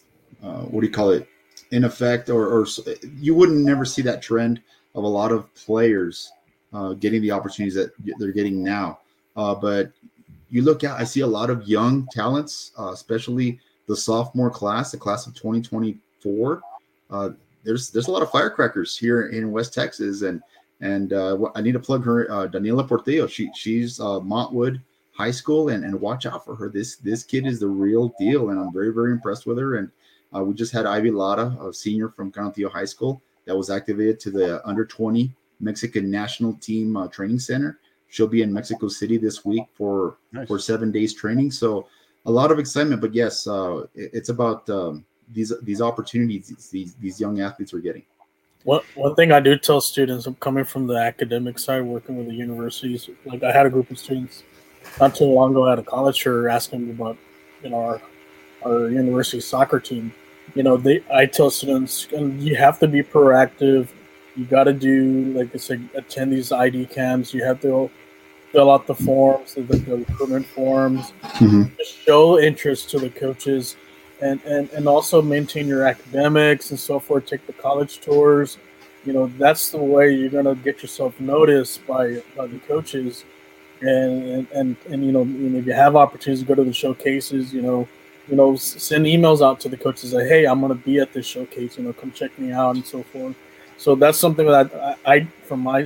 uh, what do you call it? In effect, or, or you wouldn't never see that trend of a lot of players uh, getting the opportunities that they're getting now. Uh, but you look out, I see a lot of young talents, uh, especially the sophomore class, the class of twenty twenty-four. Uh, there's there's a lot of firecrackers here in West Texas, and and uh, I need to plug her, uh, Daniela Portillo. She she's uh, Montwood High School, and and watch out for her. This this kid is the real deal, and I'm very very impressed with her. And uh, we just had Ivy Lara, a senior from Canutillo High School, that was activated to the under twenty Mexican national team uh, training center. She'll be in Mexico City this week for Nice. for seven days training. So a lot of excitement, but yes, uh, it, it's about um, these these opportunities these these young athletes are getting. One, one thing I do tell students, I'm coming from the academic side, working with the universities. Like I had a group of students not too long ago at a college fair asking me about, you know, our our university soccer team. You know, they I tell students, and you have to be proactive. You got to do, like I said, attend these I D camps. You have to fill out the forms, the, the recruitment forms. Mm-hmm. Just show interest to the coaches, and, and, and also maintain your academics and so forth. Take the college tours. You know, that's the way you're gonna get yourself noticed by, by the coaches. And and, and and you know, you know, if you have opportunities to go to the showcases, you know, you know, send emails out to the coaches like, hey, I'm gonna be at this showcase. You know, come check me out and so forth. So that's something that I, I from my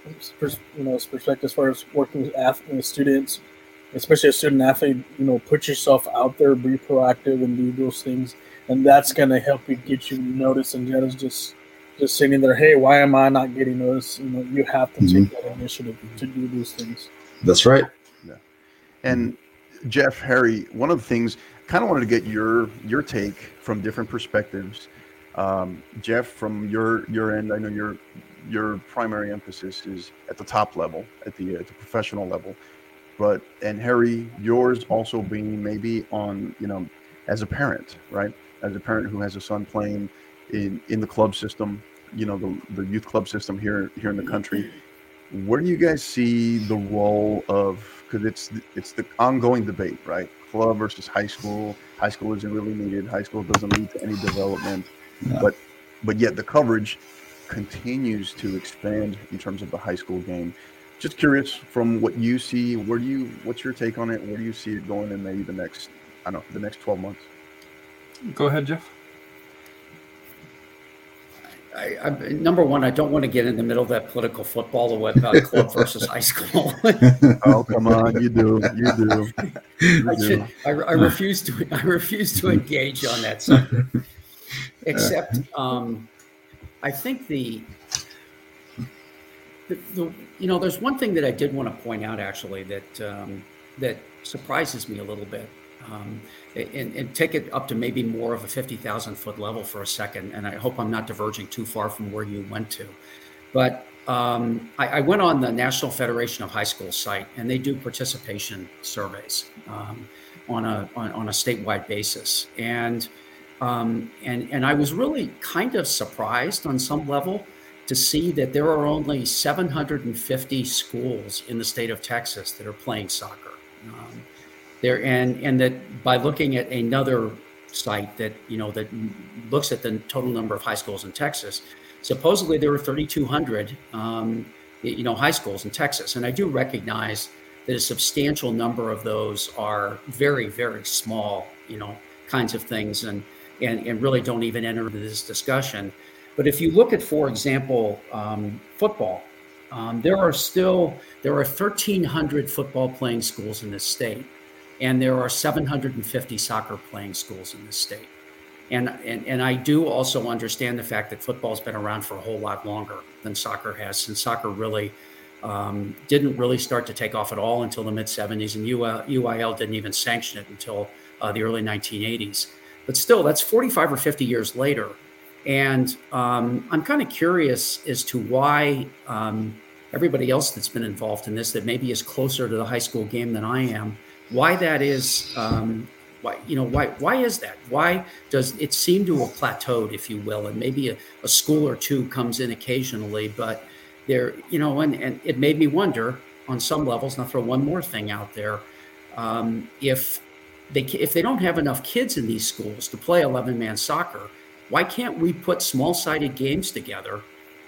you know perspective, as far as working with athletes, students, especially a student athlete, you know, put yourself out there, be proactive, and do those things, and that's gonna help you get you noticed. And just just just sitting there, hey, why am I not getting noticed? You know, you have to Mhm. take that initiative to do these things. That's right. And Jeff, Harry, one of the things kind of wanted to get your your take from different perspectives. Um, Jeff, from your your end, I know your your primary emphasis is at the top level, at the, at the professional level, but and Harry, yours also being maybe on, you know, as a parent, right? As a parent who has a son playing in in the club system, you know, the the youth club system here here in the country. Where do you guys see the role of, because it's it's the ongoing debate, right? Club versus high school. High school isn't really needed. High school doesn't lead to any development, No. but but yet the coverage continues to expand in terms of the high school game. Just curious, from what you see, where do you what's your take on it? Where do you see it going in maybe the next, I don't know, the next twelve months? Go ahead, Jeff. I, I, number one, I don't want to get in the middle of that political football about club versus high school. Oh, come on, you do, you do. You I, do. should, I, I refuse to. I refuse to engage on that subject. Except, um, I think the, the, the, you know, there's one thing that I did want to point out actually that um, that surprises me a little bit. Um, and, and take it up to maybe more of a fifty thousand foot level for a second. And I hope I'm not diverging too far from where you went to. But um, I, I went on the National Federation of High Schools site, and they do participation surveys um, on a on, on a statewide basis. And, um, and, and I was really kind of surprised on some level to see that there are only seven hundred fifty schools in the state of Texas that are playing soccer. Um, There and and that by looking at another site that you know that looks at the total number of high schools in Texas, supposedly there were thirty-two hundred um, you know high schools in Texas, and I do recognize that a substantial number of those are very very small you know kinds of things, and and and really don't even enter into this discussion. But if you look at, for example, um, football, um, there are still there are thirteen hundred football playing schools in this state. And there are seven hundred fifty soccer playing schools in this state. And, and and I do also understand the fact that football's been around for a whole lot longer than soccer has, since soccer really um, didn't really start to take off at all until the mid seventies, and U I L didn't even sanction it until uh, the early nineteen eighties. But still, that's forty-five or fifty years later. And um, I'm kind of curious as to why um, everybody else that's been involved in this, that maybe is closer to the high school game than I am, why that is, um, why you know why why is that? Why does it seem to have plateaued, if you will, and maybe a, a school or two comes in occasionally, but there, you know, and, and it made me wonder on some levels. And I'll throw one more thing out there: um, if they if they don't have enough kids in these schools to play eleven man soccer, why can't we put small-sided games together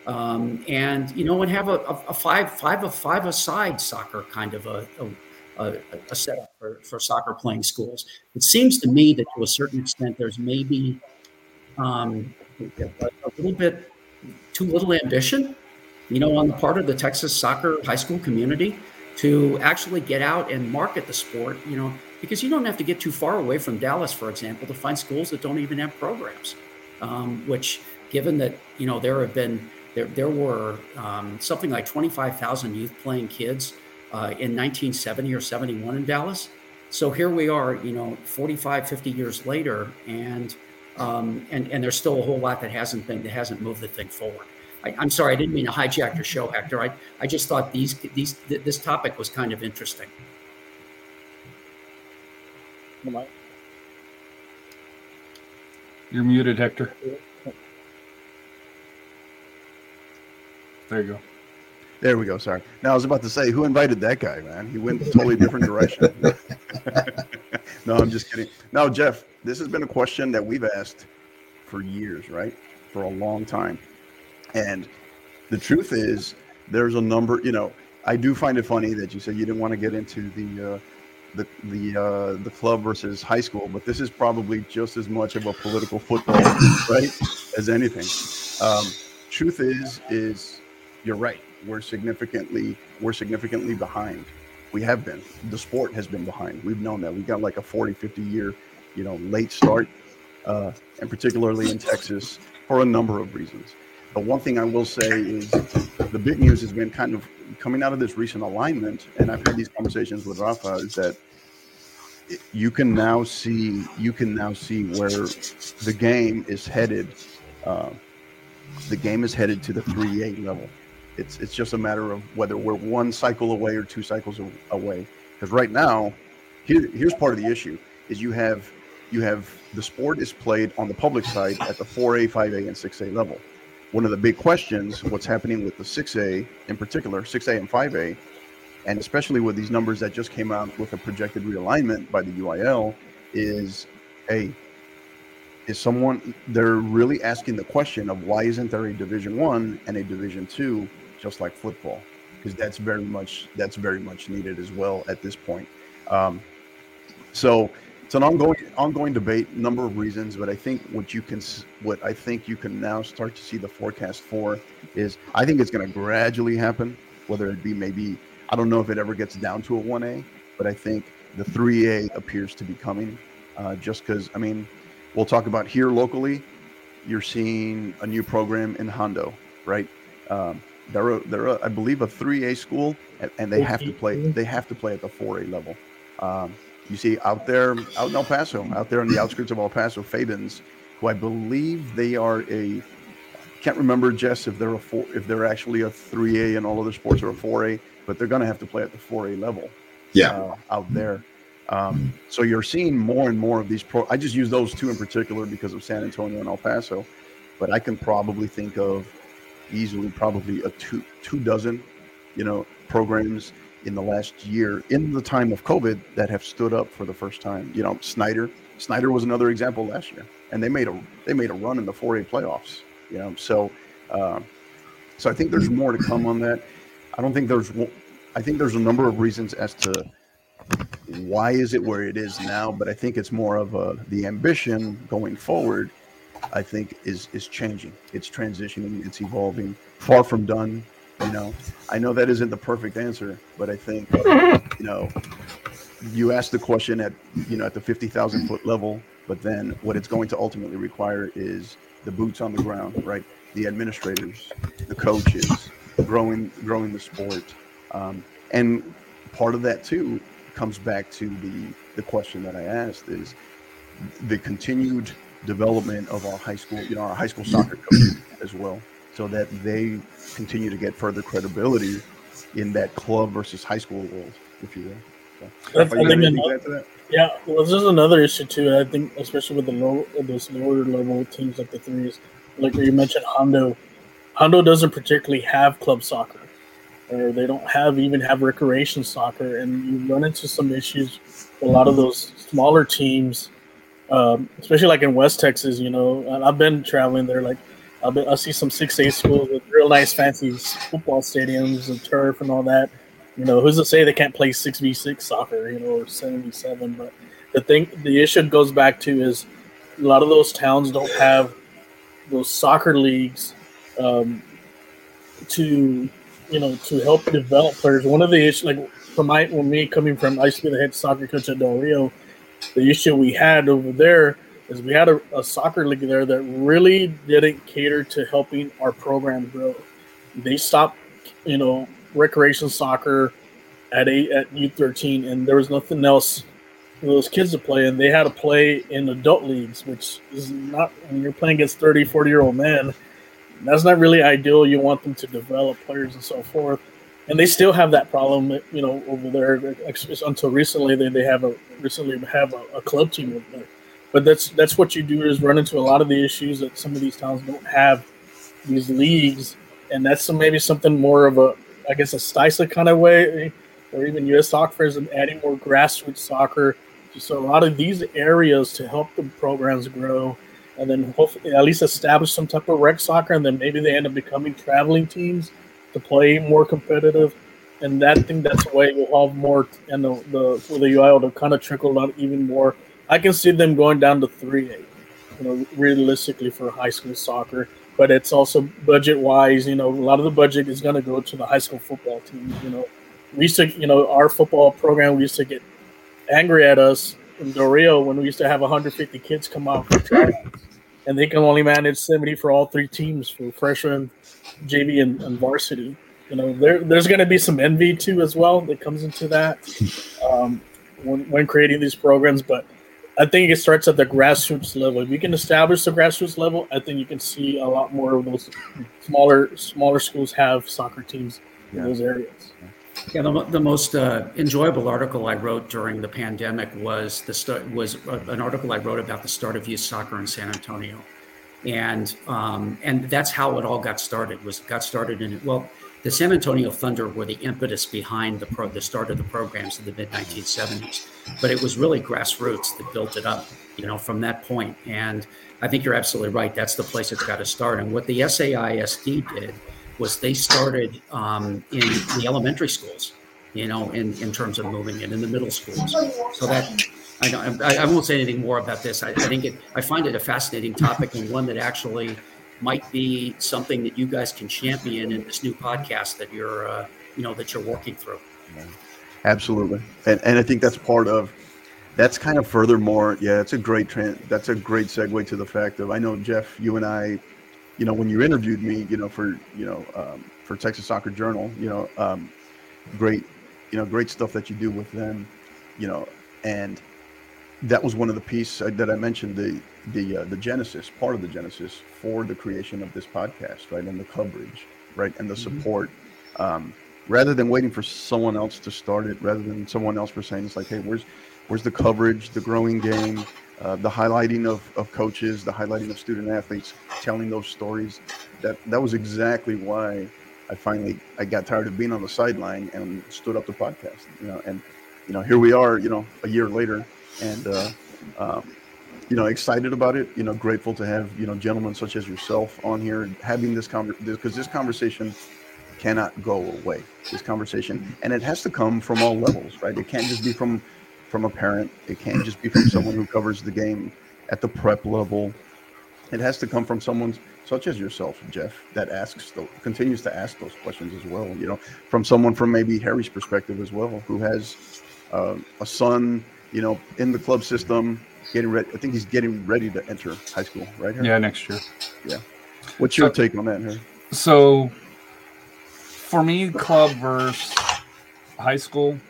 um, and you know and have a, a, a five five a five a side soccer kind of a, a A, a setup for, for soccer playing schools? It seems to me that to a certain extent there's maybe um, a, a little bit too little ambition, you know, on the part of the Texas soccer high school community to actually get out and market the sport, you know, because you don't have to get too far away from Dallas, for example, to find schools that don't even have programs, um, which given that, you know, there have been, there, there were um, something like twenty-five thousand youth playing kids Uh, in nineteen seventy or seventy-one in Dallas. So here we are, you know, forty-five, fifty years later, and um, and and there's still a whole lot that hasn't been that hasn't moved the thing forward. I, I'm sorry, I didn't mean to hijack your show, Hector. I I just thought these these th- this topic was kind of interesting. You're muted, Hector. There you go. There we go. Sorry. Now I was about to say, who invited that guy, man? He went a totally different direction. No, I'm just kidding. Now, Jeff, this has been a question that we've asked for years, right? For a long time. And the truth is, there's a number, you know, I do find it funny that you said you didn't want to get into the uh, the the uh, the club versus high school, but this is probably just as much of a political football, right, as anything. Um, truth is, is you're right. We're significantly we're significantly behind. We have been. The sport has been behind. We've known that. We got like a forty, fifty year, you know, late start, uh, and particularly in Texas for a number of reasons. But one thing I will say is the big news has been kind of coming out of this recent alignment, and I've had these conversations with Rafa, is that you can now see you can now see where the game is headed. Uh, the game is headed to the three A level. It's it's just a matter of whether we're one cycle away or two cycles away. Because right now, here here's part of the issue: is you have you have the sport is played on the public side at the four A, five A, and six A level. One of the big questions, what's happening with the six A in particular, six A and five A, and especially with these numbers that just came out with a projected realignment by the U I L, is a is someone they're really asking the question of why isn't there a Division One and a Division Two, just like football? Because that's very much that's very much needed as well at this point. Um, so it's an ongoing ongoing debate, number of reasons, but I think what you can what I think you can now start to see the forecast for is I think it's going to gradually happen, whether it be maybe I don't know if it ever gets down to a one A, but I think the three A appears to be coming, uh, just because I mean we'll talk about here locally. You're seeing a new program in Hondo, right? Um, they're a, they're a, I believe a three A school, and, and they have to play they have to play at the four A level. Um, You see out there, out in El Paso, out there on the outskirts of El Paso, Fabens, who I believe they are a, can't remember, Jess, if they're a four, if they're actually a three A and all other sports are a four A, but they're going to have to play at the four A level. Yeah, uh, out there. Um, so you're seeing more and more of these pro. I just use those two in particular because of San Antonio and El Paso, but I can probably think of easily probably a two two dozen, you know, programs in the last year, in the time of COVID, that have stood up for the first time. You know, Snyder, Snyder was another example last year, and they made a they made a run in the four A playoffs. You know, so uh, so I think there's more to come on that. I don't think there's. I think there's a number of reasons as to why is it where it is now, but I think it's more of a the ambition going forward. I think is is changing. It's transitioning. It's evolving. Far from done. You know, I know that isn't the perfect answer, but I think, you know, you ask the question at, you know, at the fifty thousand foot level, but then what it's going to ultimately require is the boots on the ground, right? The administrators, the coaches, growing, growing the sport. Um, and part of that too comes back to the, the question that I asked is the continued development of our high school, you know, our high school soccer coaches as well, so that they continue to get further credibility in that club versus high school world, if you will. So, That's, I think another, to that? Yeah, well, this is another issue too. I think, especially with the low, those lower level teams like the threes, like you mentioned, Hondo. Hondo doesn't particularly have club soccer, or they don't have even have recreation soccer, and you run into some issues. A lot of those smaller teams, um, especially like in West Texas, you know, and I've been traveling there. Like, I'll, be, I'll see some six A schools with real nice, fancy football stadiums and turf and all that. You know, who's to say they can't play six v six soccer, you know, or seven v seven? But the thing, the issue goes back to is a lot of those towns don't have those soccer leagues um, to, you know, to help develop players. One of the issues, like for my, when me coming from, I used to be the head soccer coach at Del Rio. The issue we had over there is we had a, a soccer league there that really didn't cater to helping our program grow. They stopped, you know, recreation soccer at eight at U thirteen, and there was nothing else for those kids to play, and they had to play in adult leagues, which is not, when you're playing against thirty, forty year old men, that's not really ideal. You want them to develop players and so forth, and they still have that problem, you know, over there. Until recently, they, they have a recently have a, a club team over there. But that's that's what you do, is run into a lot of the issues that some of these towns don't have these leagues, and that's some, maybe something more of a, I guess, a Stisa kind of way, or even U S Soccer is adding more grassroots soccer. So a lot of these areas to help the programs grow, and then hopefully at least establish some type of rec soccer, and then maybe they end up becoming traveling teams to play more competitive. And that thing, that's a way will have more, and the, the for the U I L to kind of trickle out even more. I can see them going down to three A, you know, realistically for high school soccer. But it's also budget-wise, you know, a lot of the budget is going to go to the high school football team. You know, we used to, you know, our football program, we used to get angry at us in Del Rio when we used to have one hundred fifty kids come out for tryouts, and they can only manage seventy for all three teams, for freshman, J V, and, and varsity. You know, there, there's going to be some envy too as well that comes into that um, when, when creating these programs, but I think it starts at the grassroots level. If you can establish the grassroots level, I think you can see a lot more of those smaller smaller schools have soccer teams in yeah. those areas. Yeah, the, the most uh, enjoyable article I wrote during the pandemic was the start was an article I wrote about the start of youth soccer in San Antonio, and um, and that's how it all got started. Was got started in well, the San Antonio Thunder were the impetus behind the pro, the start of the programs in the mid nineteen seventies. But it was really grassroots that built it up, you know, from that point. And I think you're absolutely right. That's the place it's got to start. And what the S A I S D did was they started um, in the elementary schools, you know, in, in terms of moving it in the middle schools. So that I, don't, I, I won't say anything more about this. I, I think it, I find it a fascinating topic and one that actually might be something that you guys can champion in this new podcast that you're, uh, you know, that you're working through. Absolutely, and and I think that's part of. That's kind of furthermore, yeah, it's a great trend. That's a great segue to the fact of I know Jeff, you and I, you know, when you interviewed me, you know, for you know um, for Texas Soccer Journal, you know, um, great, you know, great stuff that you do with them, you know, and that was one of the pieces that I mentioned the the uh, the genesis, part of the genesis for the creation of this podcast, right, and the coverage, right, and the support. Mm-hmm. Um, rather than waiting for someone else to start it, rather than someone else for saying it's like, hey, where's Where's the coverage, the growing game, uh, the highlighting of, of coaches, the highlighting of student athletes, telling those stories. That that was exactly why I finally I got tired of being on the sideline and stood up the podcast. You know, and you know here we are. You know, a year later, and uh, um, you know excited about it. You know, grateful to have you know gentlemen such as yourself on here having this conversation because this conversation cannot go away. This conversation, and it has to come from all levels, right? It can't just be from from a parent. It can't just be from someone who covers the game at the prep level. It has to come from someone such as yourself, Jeff, that asks, the, continues to ask those questions as well. You know, from someone from maybe Harry's perspective as well, who has uh, a son, you know, in the club system, getting ready. I think he's getting ready to enter high school, right, Harry? Yeah, next year. Yeah. What's your so, take on that, Harry? So, for me, club versus high school,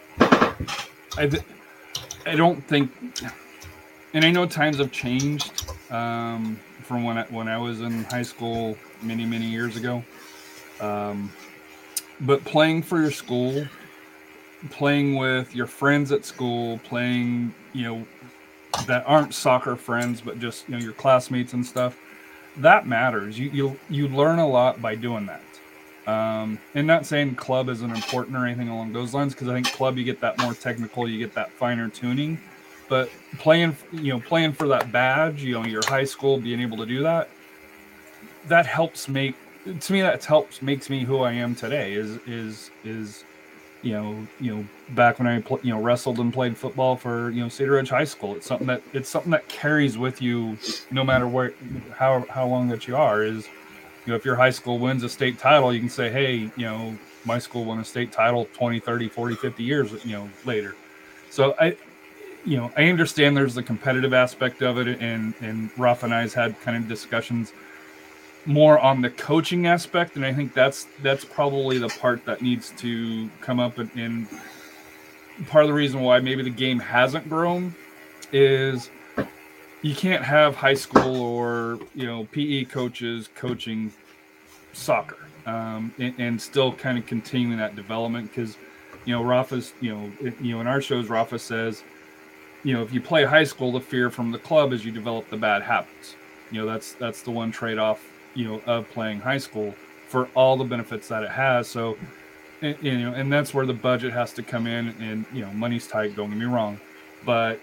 I, th- I don't think, and I know times have changed um, from when I, when I was in high school many, many years ago. Um, but playing for your school, playing with your friends at school, playing, you know, that aren't soccer friends, but just, you know, your classmates and stuff, that matters. You you you learn a lot by doing that. Um, and not saying club isn't important or anything along those lines, because I think club you get that more technical, you get that finer tuning. But playing, you know, playing for that badge, you know, your high school, being able to do that, that helps make, to me, that helps makes me who I am today. Is is is, you know, you know, back when I pl- you know wrestled and played football for you know Cedar Ridge High School. It's something that it's something that carries with you, no matter where, how how long that you are. Is you know, if your high school wins a state title, you can say, hey, you know, my school won a state title twenty, thirty, forty, fifty years, you know, later. So I, you know, I understand there's the competitive aspect of it, and, and Rafa and I's had kind of discussions more on the coaching aspect. And I think that's, that's probably the part that needs to come up. And, and part of the reason why maybe the game hasn't grown is you can't have high school or, you know, P E coaches coaching soccer um, and, and still kind of continuing that development. Because, you know, Rafa's, you know, it, you know, in our shows, Rafa says, you know, if you play high school, the fear from the club is you develop the bad habits. You know, that's that's the one trade-off, you know, of playing high school for all the benefits that it has. So, and, you know, and that's where the budget has to come in, and, you know, money's tight, don't get me wrong. But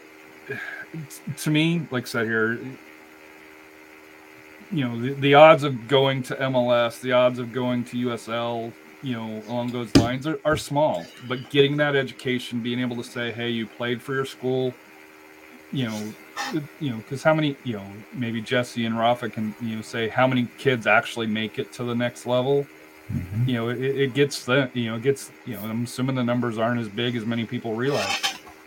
to me, like I said here, you know, the, the odds of going to M L S, the odds of going to U S L, you know, along those lines are, are small. But getting that education, being able to say, hey, you played for your school, you know, you know, because how many, you know, maybe Jesse and Rafa can, you know, say how many kids actually make it to the next level. Mm-hmm. You know, it, it gets the, you know, it gets, you know, I'm assuming the numbers aren't as big as many people realize.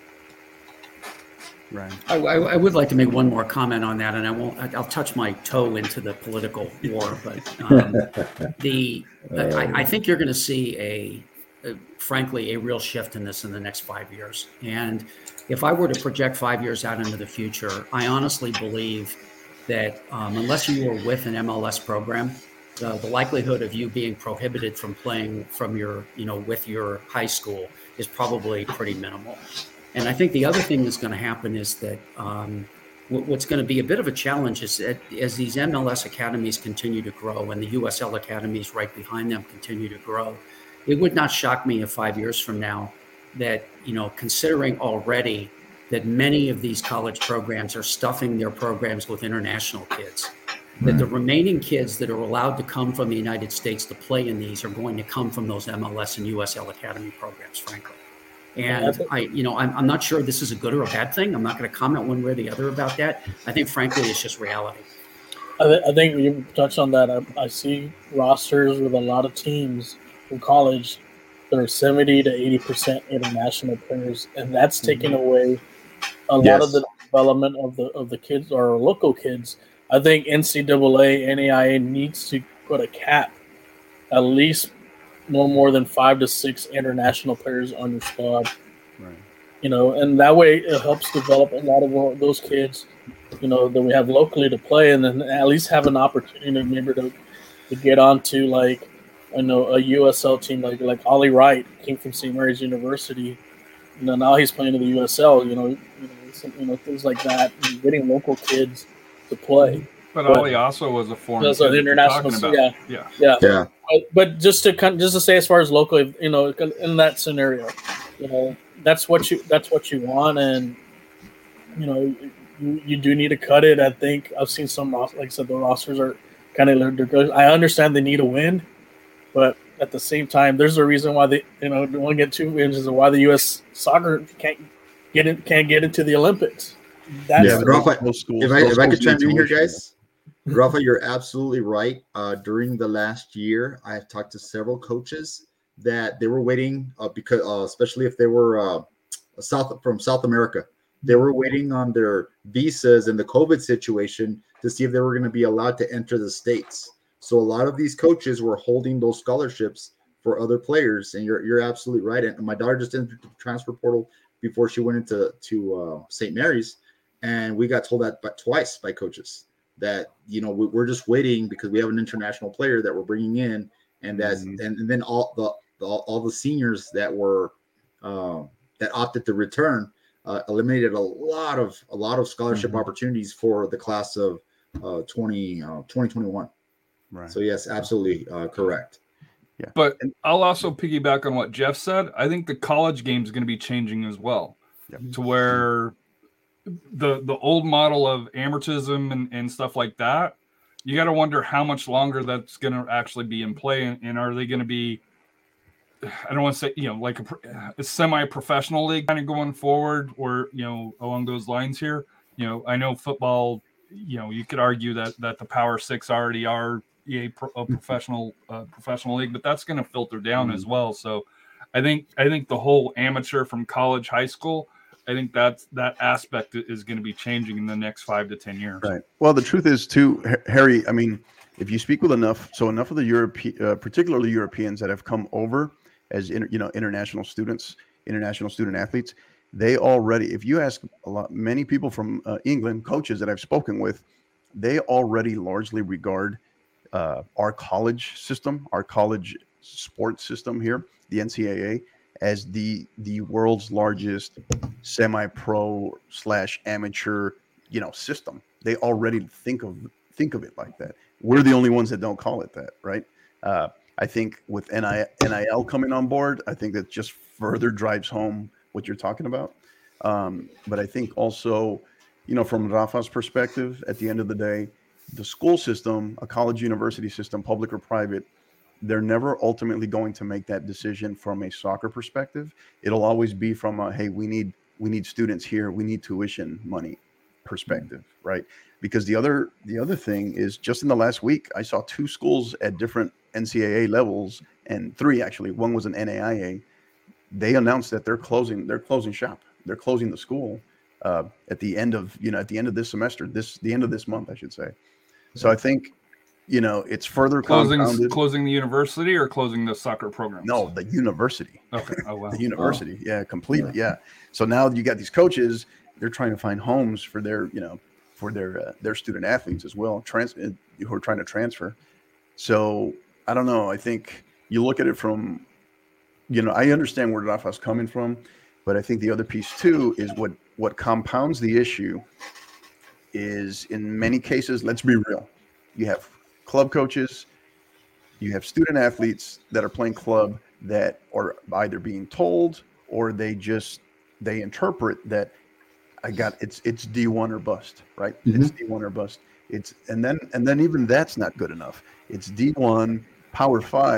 Right. I, I would like to make one more comment on that, and I won't. I'll touch my toe into the political war, but um, the I, I think you're going to see a, a, frankly, a real shift in this in the next five years. And if I were to project five years out into the future, I honestly believe that um, unless you were with an M L S program, uh, the likelihood of you being prohibited from playing from your, you know, with your high school is probably pretty minimal. And I think the other thing that's going to happen is that um, w- what's going to be a bit of a challenge is that as these M L S academies continue to grow and the U S L academies right behind them continue to grow, it would not shock me if five years from now that, you know, considering already that many of these college programs are stuffing their programs with international kids, that the remaining kids that are allowed to come from the United States to play in these are going to come from those M L S and U S L academy programs, frankly. And I, you know, I'm, I'm not sure this is a good or a bad thing. I'm not going to comment one way or the other about that. I think, frankly, it's just reality. I, th- I think you touched on that. I, I see rosters with a lot of teams in college that are seventy to eighty percent international players, and that's taking away a lot Yes. of the development of the of the kids or local kids. I think N C double A, N A I A needs to put a cap, at least no more than five to six international players on your squad. Right. You know, and that way it helps develop a lot of those kids, you know, that we have locally to play, and then at least have an opportunity maybe to, to get onto like, I know, a U S L team like like Ollie Wright came from Saint Mary's University. You know, now he's playing in the U S L. You know, you know, some, you know things like that, and getting local kids to play. But, But- Ollie also was a foreign That's an kid that you're international, talking about. yeah, Yeah. yeah. Yeah. But, but just to kind just to say, as far as locally, you know, in that scenario, you know, that's what you that's what you want, and you know, you, you do need to cut it. I think I've seen some, ros- like I said, the rosters are kind of they're good. I understand they need a win, but at the same time, there's a reason why they, you know, don't get two wins, is why the U S soccer can't get in, can't get into the Olympics. That's Yeah, those- Rafa, those schools- If I those if I could schools chime need in here, tuition. guys, Rafa, you're absolutely right. Uh, during the last year, I have talked to several coaches that they were waiting uh, because, uh, especially if they were uh, South from South America, they were waiting on their visas and the COVID situation to see if they were going to be allowed to enter the states. So a lot of these coaches were holding those scholarships for other players, and you're you're absolutely right. And my daughter just entered the transfer portal before she went into to uh, Saint Mary's, and we got told that but twice by coaches that, you know, we, we're just waiting because we have an international player that we're bringing in, and that's Mhm. and, and then all the, the all the seniors that were uh, that opted to return uh, eliminated a lot of a lot of scholarship Mhm. opportunities for the class of uh, twenty, uh, twenty twenty-one. Right. So yes, absolutely uh, correct. But I'll also piggyback on what Jeff said. I think the college game is going to be changing as well, Yep. to where the the old model of amortism and, and stuff like that, you got to wonder how much longer that's going to actually be in play, and, and are they going to be, I don't want to say, you know, like a, a semi-professional league kind of going forward, or, you know, along those lines here. You know, I know football, you know, you could argue that that the Power Six already are a, pro, a professional uh, professional league, but that's going to filter down Mm-hmm. as well. So I think I think the whole amateur from college, high school, I think that's that aspect is going to be changing in the next five to ten years. Right. Well, the truth is, too, Ha- Harry. I mean, if you speak with enough, so enough of the European, uh, particularly Europeans that have come over as inter, you know international students, international student athletes, they already. If you ask a lot, many people from uh, England, coaches that I've spoken with, they already largely regard uh, our college system, our college sports system here, the N C double A, as the the world's largest semi-pro slash amateur, you know, system. They already think of think of it like that. We're the only ones that don't call it that, right? Uh, I think with N I L coming on board, I think that just further drives home what you're talking about. Um, but I think also, you know, from Rafa's perspective, at the end of the day, the school system, a college university system, public or private, they're never ultimately going to make that decision from a soccer perspective. It'll always be from a, hey, we need we need students here, we need tuition money perspective, right? Because the other the other thing is, just in the last week, I saw two schools at different N C double A levels, and three actually. One was an N A I A. They announced that they're closing they're closing shop. They're closing the school uh, at the end of you know at the end of this semester, this the end of this month, I should say. So I think, you know, it's further Closing compounded. closing the university or closing the soccer program? No, the university. Okay. Oh wow. The university. Yeah, completely. Yeah. So now you got these coaches, they're trying to find homes for their, you know, for their uh, their student athletes as well, trans who are trying to transfer. So I don't know. I think you look at it from, you know, I understand where Rafa's coming from, but I think the other piece too is what what compounds the issue is, in many cases, let's be real, you have club coaches, you have student athletes that are playing club that are either being told or they just they interpret that I got it's it's D one or bust, right? Mhm. It's D one or bust. It's and then and then even that's not good enough. It's D one, Power Five,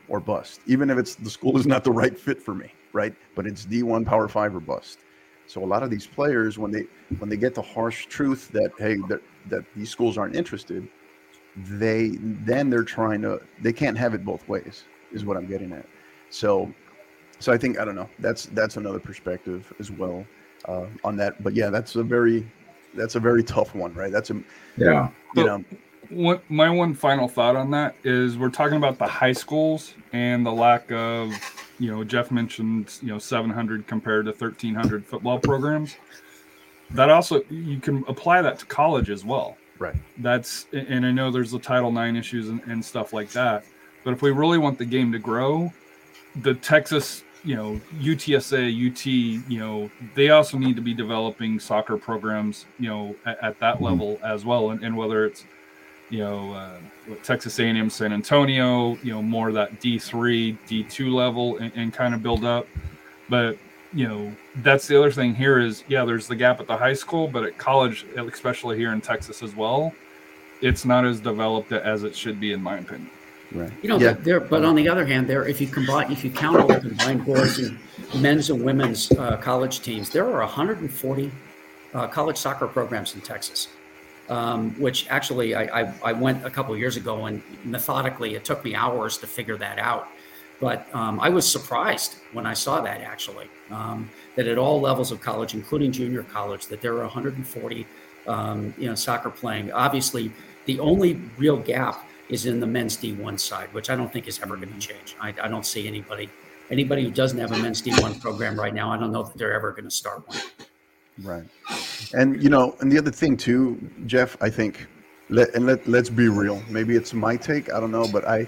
or bust, even if it's the school is not the right fit for me, right? But it's D one Power Five or bust. So a lot of these players, when they when they get the harsh truth that hey that that these schools aren't interested, they then they're trying to they can't have it both ways, is what I'm getting at. So so I think I don't know. That's that's another perspective as well uh, on that. But yeah, that's a very that's a very tough one, right? That's a Yeah. you So, know what my one final thought on that is we're talking about the high schools and the lack of, you know, Jeff mentioned, you know, seven hundred compared to thirteen hundred football programs. That also, you can apply that to college as well. right. That's, and I know there's the Title nine issues and, and stuff like that. But if we really want the game to grow, the Texas, you know, U T S A, U T, you know, they also need to be developing soccer programs, you know, at, at that level as well. And, and whether it's, you know, uh, Texas A and M, San Antonio, you know, more that D three, D two level and, and kind of build up. But, you know, that's the other thing here is, yeah, there's the gap at the high school, but at college, especially here in Texas as well, it's not as developed as it should be, in my opinion. Right. You know, Yeah. there. But on the other hand, there, if you combine, if you count all the combined boys and men's and women's uh, college teams, there are one hundred forty uh, college soccer programs in Texas. Um, which actually I, I, I went a couple of years ago, and methodically it took me hours to figure that out. But um, I was surprised when I saw that actually, um, that at all levels of college, including junior college, that there are one hundred forty um, you know, soccer playing. Obviously, the only real gap is in the men's D one side, which I don't think is ever going to change. I, I don't see anybody anybody who doesn't have a men's D one program right now. I don't know that they're ever going to start one. Right. And, you know, and the other thing too, Jeff, I think, let, and let, let's be real. Maybe it's my take. I don't know. But I,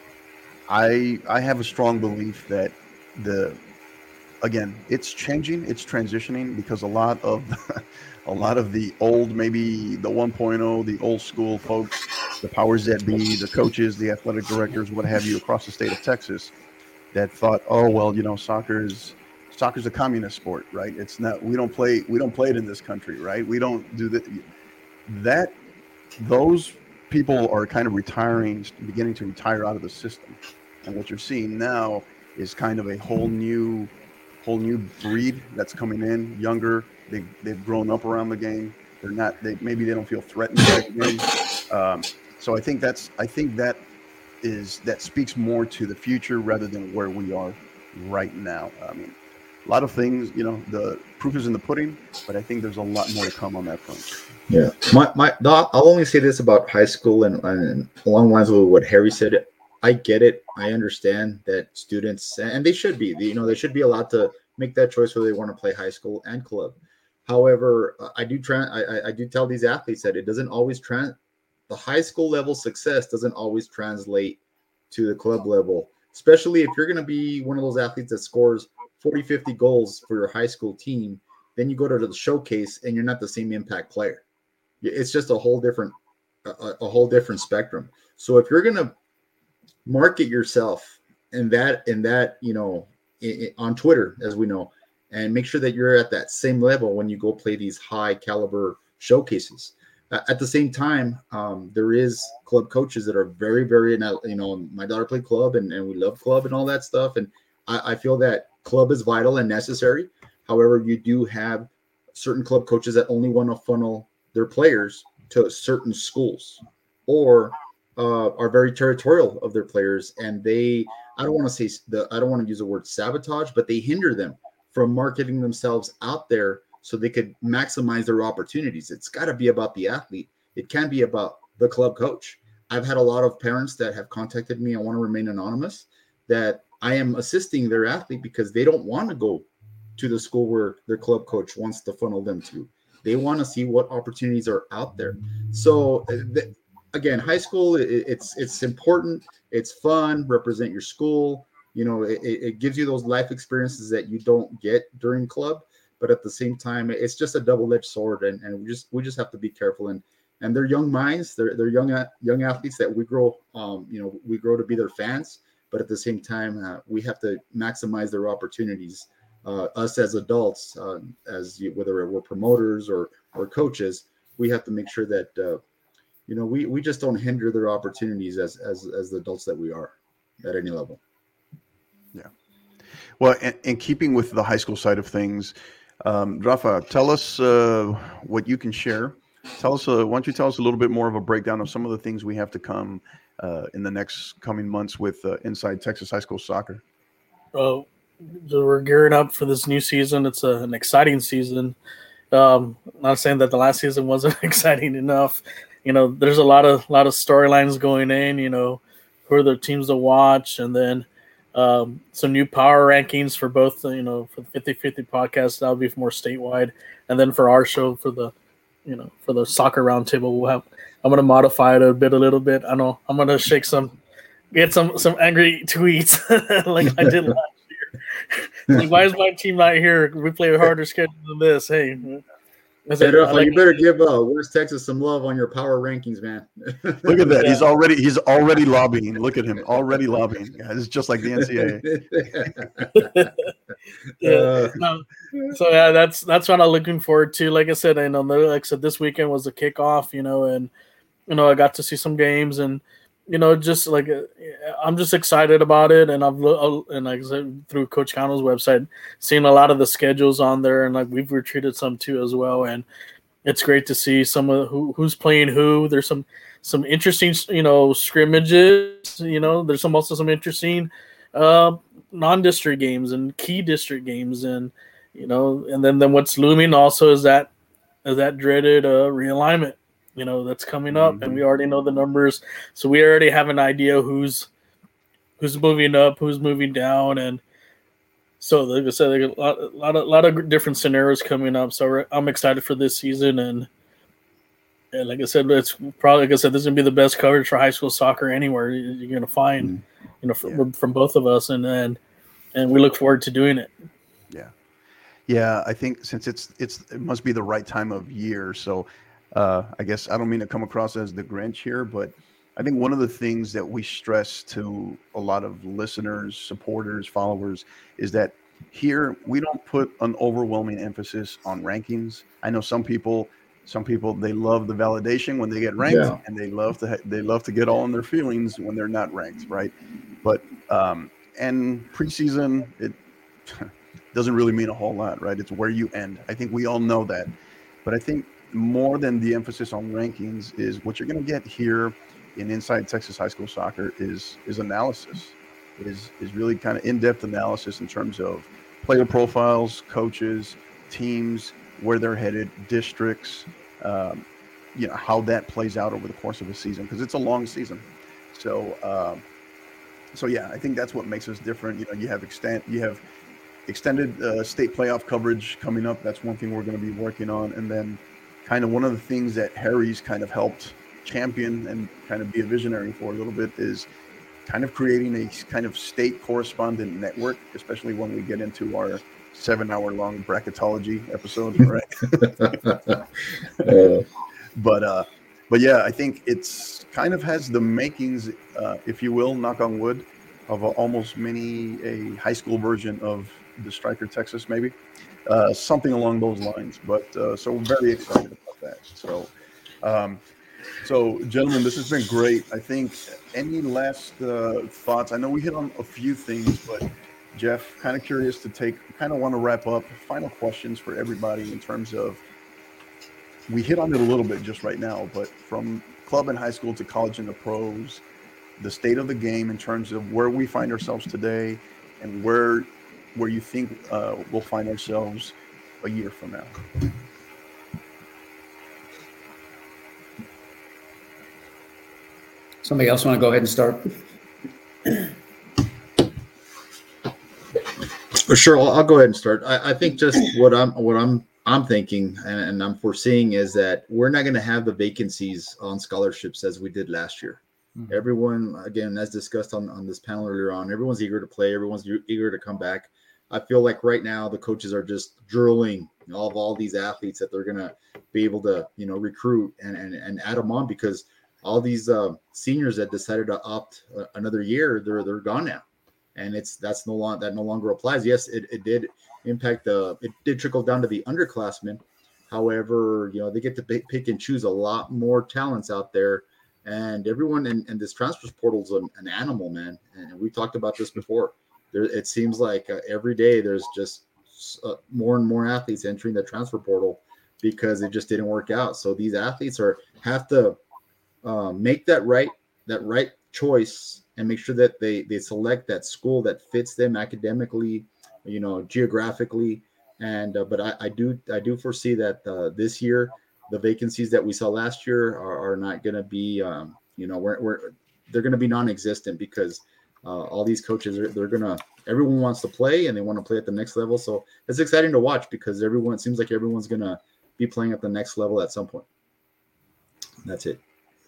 I, I have a strong belief that the, again, it's changing, it's transitioning because a lot of, a lot of the old, maybe the one point oh, the old school folks, the powers that be, the coaches, the athletic directors, what have you, across the state of Texas, that thought, oh, well, you know, soccer is, soccer's a communist sport, right? It's not, we don't play, we don't play it in this country, right? We don't do that. That, those people are kind of retiring, beginning to retire out of the system. And what you're seeing now is kind of a whole new, whole new breed that's coming in, younger. They, they've grown up around the game. They're not, they, maybe they don't feel threatened by the game. Um, so I think that's, I think that is, that speaks more to the future rather than where we are right now. I mean, a lot of things, you know, the proof is in the pudding, but I think there's a lot more to come on that front. Yeah. My, my, no, I'll only say this about high school and, and along the lines of what Harry said. I get it. I understand that students, and they should be, you know, they should be allowed to make that choice whether they want to play high school and club. However, I do try, I, I do tell these athletes that it doesn't always trans, the high school level success doesn't always translate to the club level, especially if you're going to be one of those athletes that scores forty, fifty goals for your high school team. Then you go to the showcase and you're not the same impact player. It's just a whole different, a, a whole different spectrum. So if you're going to market yourself in that, in that, you know, in, in, on Twitter, as we know, and make sure that you're at that same level when you go play these high caliber showcases. Uh, at the same time, um, there is club coaches that are very, very, you know, my daughter played club and, and we love club and all that stuff. And I, I feel that club is vital and necessary. However, you do have certain club coaches that only want to funnel their players to certain schools or uh, are very territorial of their players. And they, I don't want to say the, I don't want to use the word sabotage, but they hinder them from marketing themselves out there so they could maximize their opportunities. It's got to be about the athlete. It can't be about the club coach. I've had a lot of parents that have contacted me. I want to remain anonymous, that I am assisting their athlete because they don't want to go to the school where their club coach wants to funnel them to. They want to see what opportunities are out there. So th- again, high school, it, it's it's important. It's fun. Represent your school. You know, it, it gives you those life experiences that you don't get during club. But at the same time, it's just a double-edged sword, and, and we just we just have to be careful. And and they're young minds. They're they're young young athletes that we grow. Um, you know, we grow to be their fans. But at the same time, uh, we have to maximize their opportunities. Uh, us as adults, uh, as you, whether we're promoters or or coaches, we have to make sure that uh, you know we we just don't hinder their opportunities as as as the adults that we are. at any level. Yeah. Well, in, in keeping with the high school side of things, um, Rafa, tell us uh, what you can share. Tell us, uh, why don't you tell us a little bit more of a breakdown of some of the things we have to come uh, in the next coming months with uh, Inside Texas High School Soccer? Well, so we're gearing up for this new season. It's a, an exciting season. Um, not saying that the last season wasn't exciting enough. You know, there's a lot of lot of storylines going in. You know, who are the teams to watch, and then um, some new power rankings for both. You know, for the fifty fifty podcast, that'll be more statewide, and then for our show for the, you know, for the soccer roundtable, we'll have. I'm gonna modify it a bit, a little bit. I know I'm gonna shake some, get some some angry tweets like I did last. Like, why is my team not here? We play a harder schedule than this. Hey, Hey, Rafa, like, you better give uh, West Texas some love on your power rankings, man. Look at that. Yeah. He's already he's already lobbying. Look at him. Already lobbying. Yeah, it's just like the N C A A. yeah. Uh, no. So yeah, that's that's what I'm looking forward to. Like I said, I know like I said, this weekend was the kickoff, you know, and you know, I got to see some games and you know, just like I'm just excited about it, and I've and like I said, through Coach Cano's website, seeing a lot of the schedules on there, and like we've retreated some too as well, and it's great to see some of who who's playing who. There's some some interesting you know scrimmages. You know, there's some also some interesting uh, non-district games and key district games, and you know, and then then what's looming also is that is that dreaded uh, realignment. You know, that's coming up, mm-hmm. and we already know the numbers, so we already have an idea who's who's moving up, who's moving down, and so like I said, there's a lot, a lot of a lot of different scenarios coming up. So I'm excited for this season, and and like I said, it's probably like I said, this is gonna be the best coverage for high school soccer anywhere you're gonna find, mm-hmm. you know, from, yeah. from both of us, and and and we look forward to doing it. Yeah, yeah, I think since it's it's it must be the right time of year, so. Uh, I guess I don't mean to come across as the Grinch here, but I think one of the things that we stress to a lot of listeners, supporters, followers is that here we don't put an overwhelming emphasis on rankings. I know some people, some people they love the validation when they get ranked, yeah. and they love to they love to get all in their feelings when they're not ranked, right? But um, and preseason it doesn't really mean a whole lot, right? It's where you end. I think we all know that, but I think. More than the emphasis on rankings is what you're going to get here in Inside Texas High School Soccer is is analysis, is is really kind of in-depth analysis in terms of player profiles, coaches, teams, where they're headed, districts, um, you know, how that plays out over the course of a season because it's a long season. So, uh, so yeah, I think that's what makes us different. You know, you have extent, you have extended uh, state playoff coverage coming up. That's one thing we're going to be working on, and then. Kind of one of the things that Harry's kind of helped champion and kind of be a visionary for a little bit is kind of creating a kind of state correspondent network, especially when we get into our seven hour long bracketology episode, right? uh, but, uh, but yeah, I think it's kind of has the makings, uh, if you will, knock on wood, of a, almost mini, a high school version of the Striker Texas, maybe. Uh, something along those lines, but uh, so we're very excited about that. So, um, so gentlemen, this has been great. I think any last uh, thoughts? I know we hit on a few things, but Jeff, kind of curious to take, kind of want to wrap up. Final questions for everybody in terms of, we hit on it a little bit just right now, but from club and high school to college and the pros, the state of the game in terms of where we find ourselves today and where where you think uh, we'll find ourselves a year from now. Somebody else want to go ahead and start? Sure, I'll, I'll go ahead and start. I, I think just what I'm what I'm I'm thinking and, and I'm foreseeing is that we're not going to have the vacancies on scholarships as we did last year. Mm-hmm. Everyone, again, as discussed on, on this panel earlier on, everyone's eager to play. Everyone's eager to come back. I feel like right now the coaches are just drilling all of all these athletes that they're going to be able to, you know, recruit and, and, and add them on because all these uh, seniors that decided to opt uh, another year, they're they're gone now, and it's that's no longer that no longer applies. Yes, it, it did impact the it did trickle down to the underclassmen. However, you know they get to pick, pick and choose a lot more talents out there, And everyone in, in this transfer portal is an, an animal, man. And we talked about this before. There, it seems like uh, every day there's just uh, more and more athletes entering the transfer portal because it just didn't work out. So these athletes are have to uh, make that right that right choice and make sure that they they select that school that fits them academically, you know, geographically. And uh, but I, I do I do foresee that uh, this year the vacancies that we saw last year are, are not going to be, um, you know, we're, we're they're going to be non-existent because uh, all these coaches are, they're going to, everyone wants to play and they want to play at the next level. So it's exciting to watch because everyone, it seems like everyone's going to be playing at the next level at some point. That's it.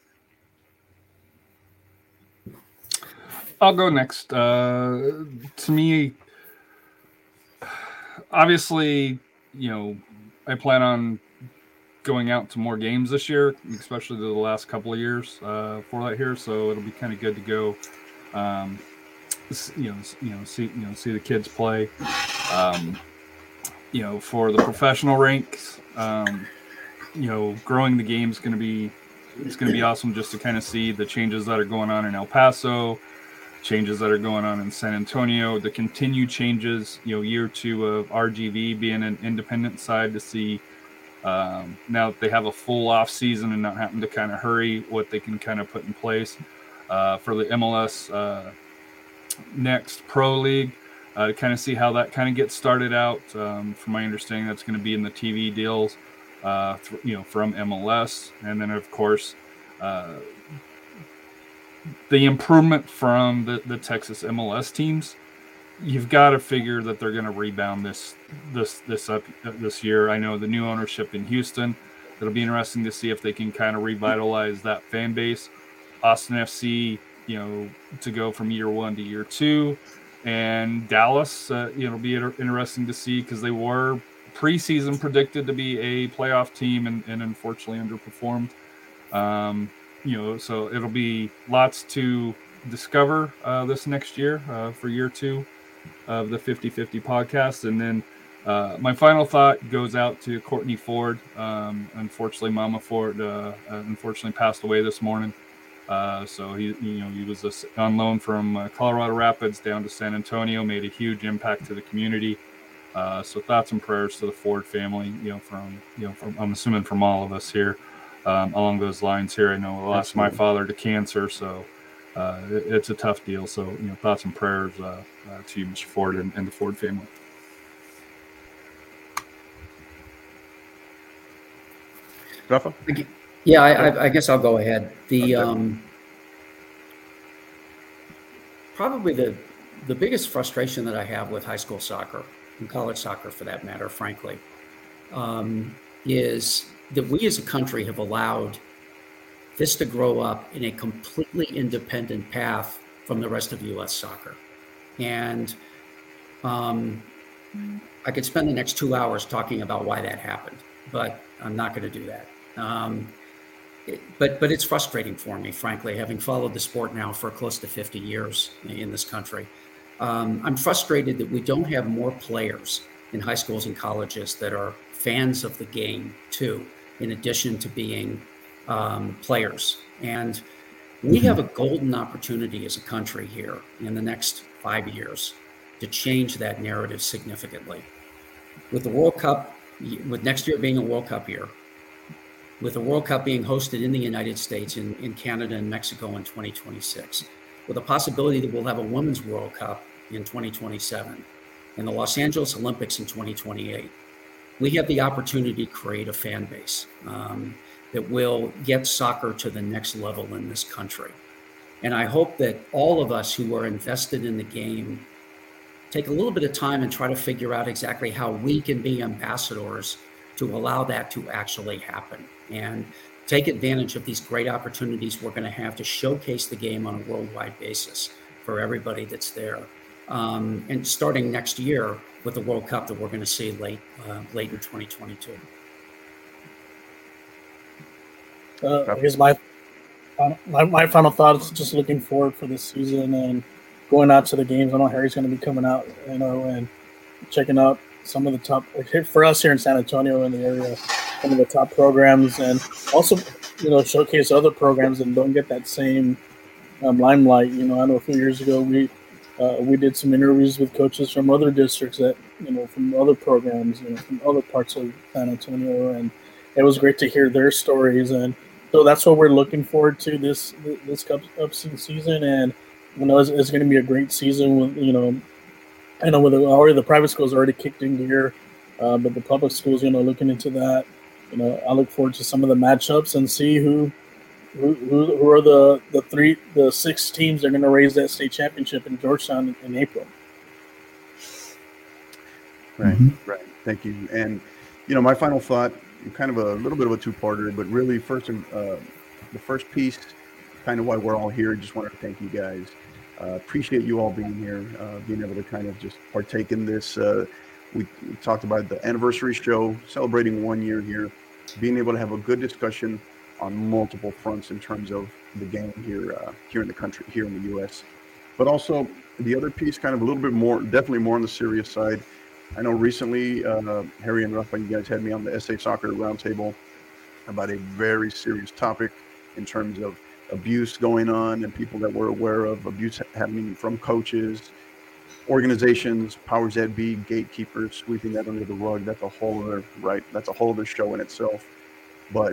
I'll go next. Uh, to me, obviously, you know, I plan on going out to more games this year, especially the last couple of years uh, for that here. So it'll be kind of good to go, um, you know, you know, see, you know, see the kids play. Um, you know, for the professional ranks, um, you know, growing the game is going to be, it's going to be awesome just to kind of see the changes that are going on in El Paso, changes that are going on in San Antonio, the continued changes, you know, year two of R G V being an independent side to see. Um, now that they have a full off season and not having to kind of hurry what they can kind of put in place uh, for the M L S uh, Next Pro League uh, to kind of see how that kind of gets started out. Um, from my understanding, that's going to be in the T V deals, uh, th- you know, from M L S, and then of course uh, the improvement from the, the Texas M L S teams. You've got to figure that they're going to rebound this this this up this year. I know the new ownership in Houston. It'll be interesting to see if they can kind of revitalize that fan base. Austin F C, you know, to go from year one to year two, and Dallas. Uh, you know, it'll be interesting to see because they were preseason predicted to be a playoff team and, and unfortunately underperformed. Um, you know, so it'll be lots to discover uh, this next year uh, for year two of the fifty fifty podcast. And then uh, my final thought goes out to Courtney Ford. Um, unfortunately, Mama Ford uh, unfortunately passed away this morning. Uh, so he, you know, he was a, on loan from uh, Colorado Rapids down to San Antonio, made a huge impact to the community. Uh, so thoughts and prayers to the Ford family, you know, from, you know, from, I'm assuming from all of us here um, along those lines here. I know I lost Absolutely. my father to cancer, so Uh, it, it's a tough deal. So, you know, thoughts and prayers uh, uh, to you, Mister Ford, and, and the Ford family. Rafa? Yeah, I, I guess I'll go ahead. The um, probably the the biggest frustration that I have with high school soccer and college soccer, for that matter, frankly, um, is that we as a country have allowed this to grow up in a completely independent path from the rest of U S soccer. And um, I could spend the next two hours talking about why that happened, but I'm not going to do that. Um, it, but but it's frustrating for me, frankly, having followed the sport now for close to fifty years in this country. Um, I'm frustrated that we don't have more players in high schools and colleges that are fans of the game too, in addition to being Um, players. And we have a golden opportunity as a country here in the next five years to change that narrative significantly. With the World Cup, with next year being a World Cup year, with the World Cup being hosted in the United States, in, in Canada and Mexico in twenty twenty-six, with the possibility that we'll have a Women's World Cup in twenty twenty-seven, and the Los Angeles Olympics in twenty twenty-eight, we have the opportunity to create a fan base um, that will get soccer to the next level in this country. And I hope that all of us who are invested in the game take a little bit of time and try to figure out exactly how we can be ambassadors to allow that to actually happen, and take advantage of these great opportunities we're going to have to showcase the game on a worldwide basis for everybody that's there. Um, and starting next year with the World Cup that we're going to see late, uh, late in twenty twenty-two. Uh, I guess my, my my final thought is just looking forward for this season and going out to the games. I know Harry's going to be coming out, you know, and checking out some of the top, for us here in San Antonio in the area, some of the top programs, and also you know, showcase other programs and don't get that same um, limelight. You know, I know a few years ago we uh, we did some interviews with coaches from other districts that, you know, from other programs, you know, from other parts of San Antonio, and it was great to hear their stories. And so that's what we're looking forward to this this upcoming season. And you know, it's, it's going to be a great season. With, you know, I know with the, already the private schools already kicked in gear, uh, but the public schools, you know, looking into that. You know, I look forward to some of the matchups and see who who, who, who are the, the three the six teams that are going to raise that state championship in Georgetown in, in April. Right, mm-hmm. right. Thank you. And you know, my final thought, kind of a little bit of a two-parter, but really first, uh, the first piece, kind of why we're all here. Just wanted to thank you guys. Uh, appreciate you all being here, uh, being able to kind of just partake in this. Uh, we, we talked about the anniversary show, celebrating one year here, being able to have a good discussion on multiple fronts in terms of the game here, uh, here in the country, here in the U S. But also the other piece, kind of a little bit more, definitely more on the serious side. I know recently, uh, Harry and Rafa, you guys had me on the S A Soccer Roundtable about a very serious topic in terms of abuse going on and people that were aware of abuse happening from coaches, organizations, powers that be, gatekeepers, sweeping that under the rug. That's a whole other, right? That's a whole other show in itself. But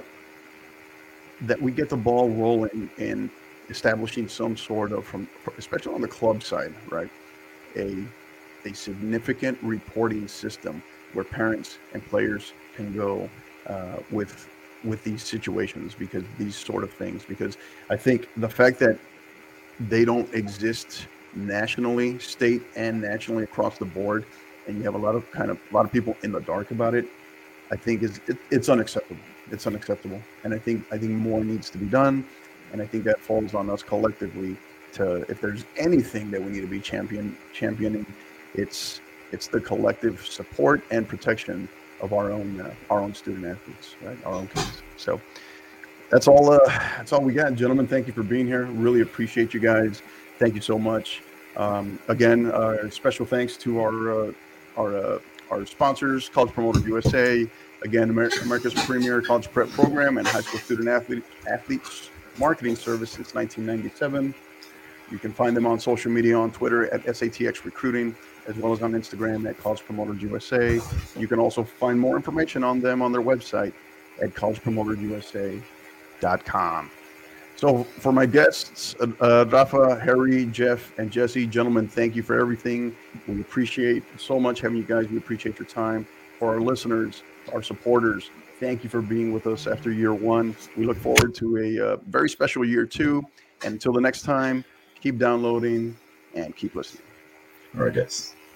that we get the ball rolling in establishing some sort of, from, especially on the club side, right? A a significant reporting system where parents and players can go uh, with with these situations, because these sort of things, because I think the fact that they don't exist nationally, state and nationally across the board, and you have a lot of kind of a lot of people in the dark about it, I think is it, it's unacceptable. It's unacceptable, and I think I think more needs to be done, and I think that falls on us collectively to, if there's anything that we need to be champion championing, it's it's the collective support and protection of our own uh, our own student athletes, right? Our own kids. So that's all. Uh, that's all we got, gentlemen. Thank you for being here. Really appreciate you guys. Thank you so much. Um, again, uh, special thanks to our uh, our uh, our sponsors, College Promoters U S A. Again, Amer- America's premier college prep program and high school student athlete athletes marketing service since nineteen ninety-seven. You can find them on social media, on Twitter at S A T X Recruiting, as well as on Instagram at College Promoters U S A. You can also find more information on them on their website at college promoters u s a dot com. So for my guests, uh, uh, Rafa, Harry, Jeff, and Jesse, gentlemen, thank you for everything. We appreciate so much having you guys. We appreciate your time. For our listeners, our supporters, thank you for being with us after year one. We look forward to a uh, very special year two. And until the next time, keep downloading and keep listening. All right, guys.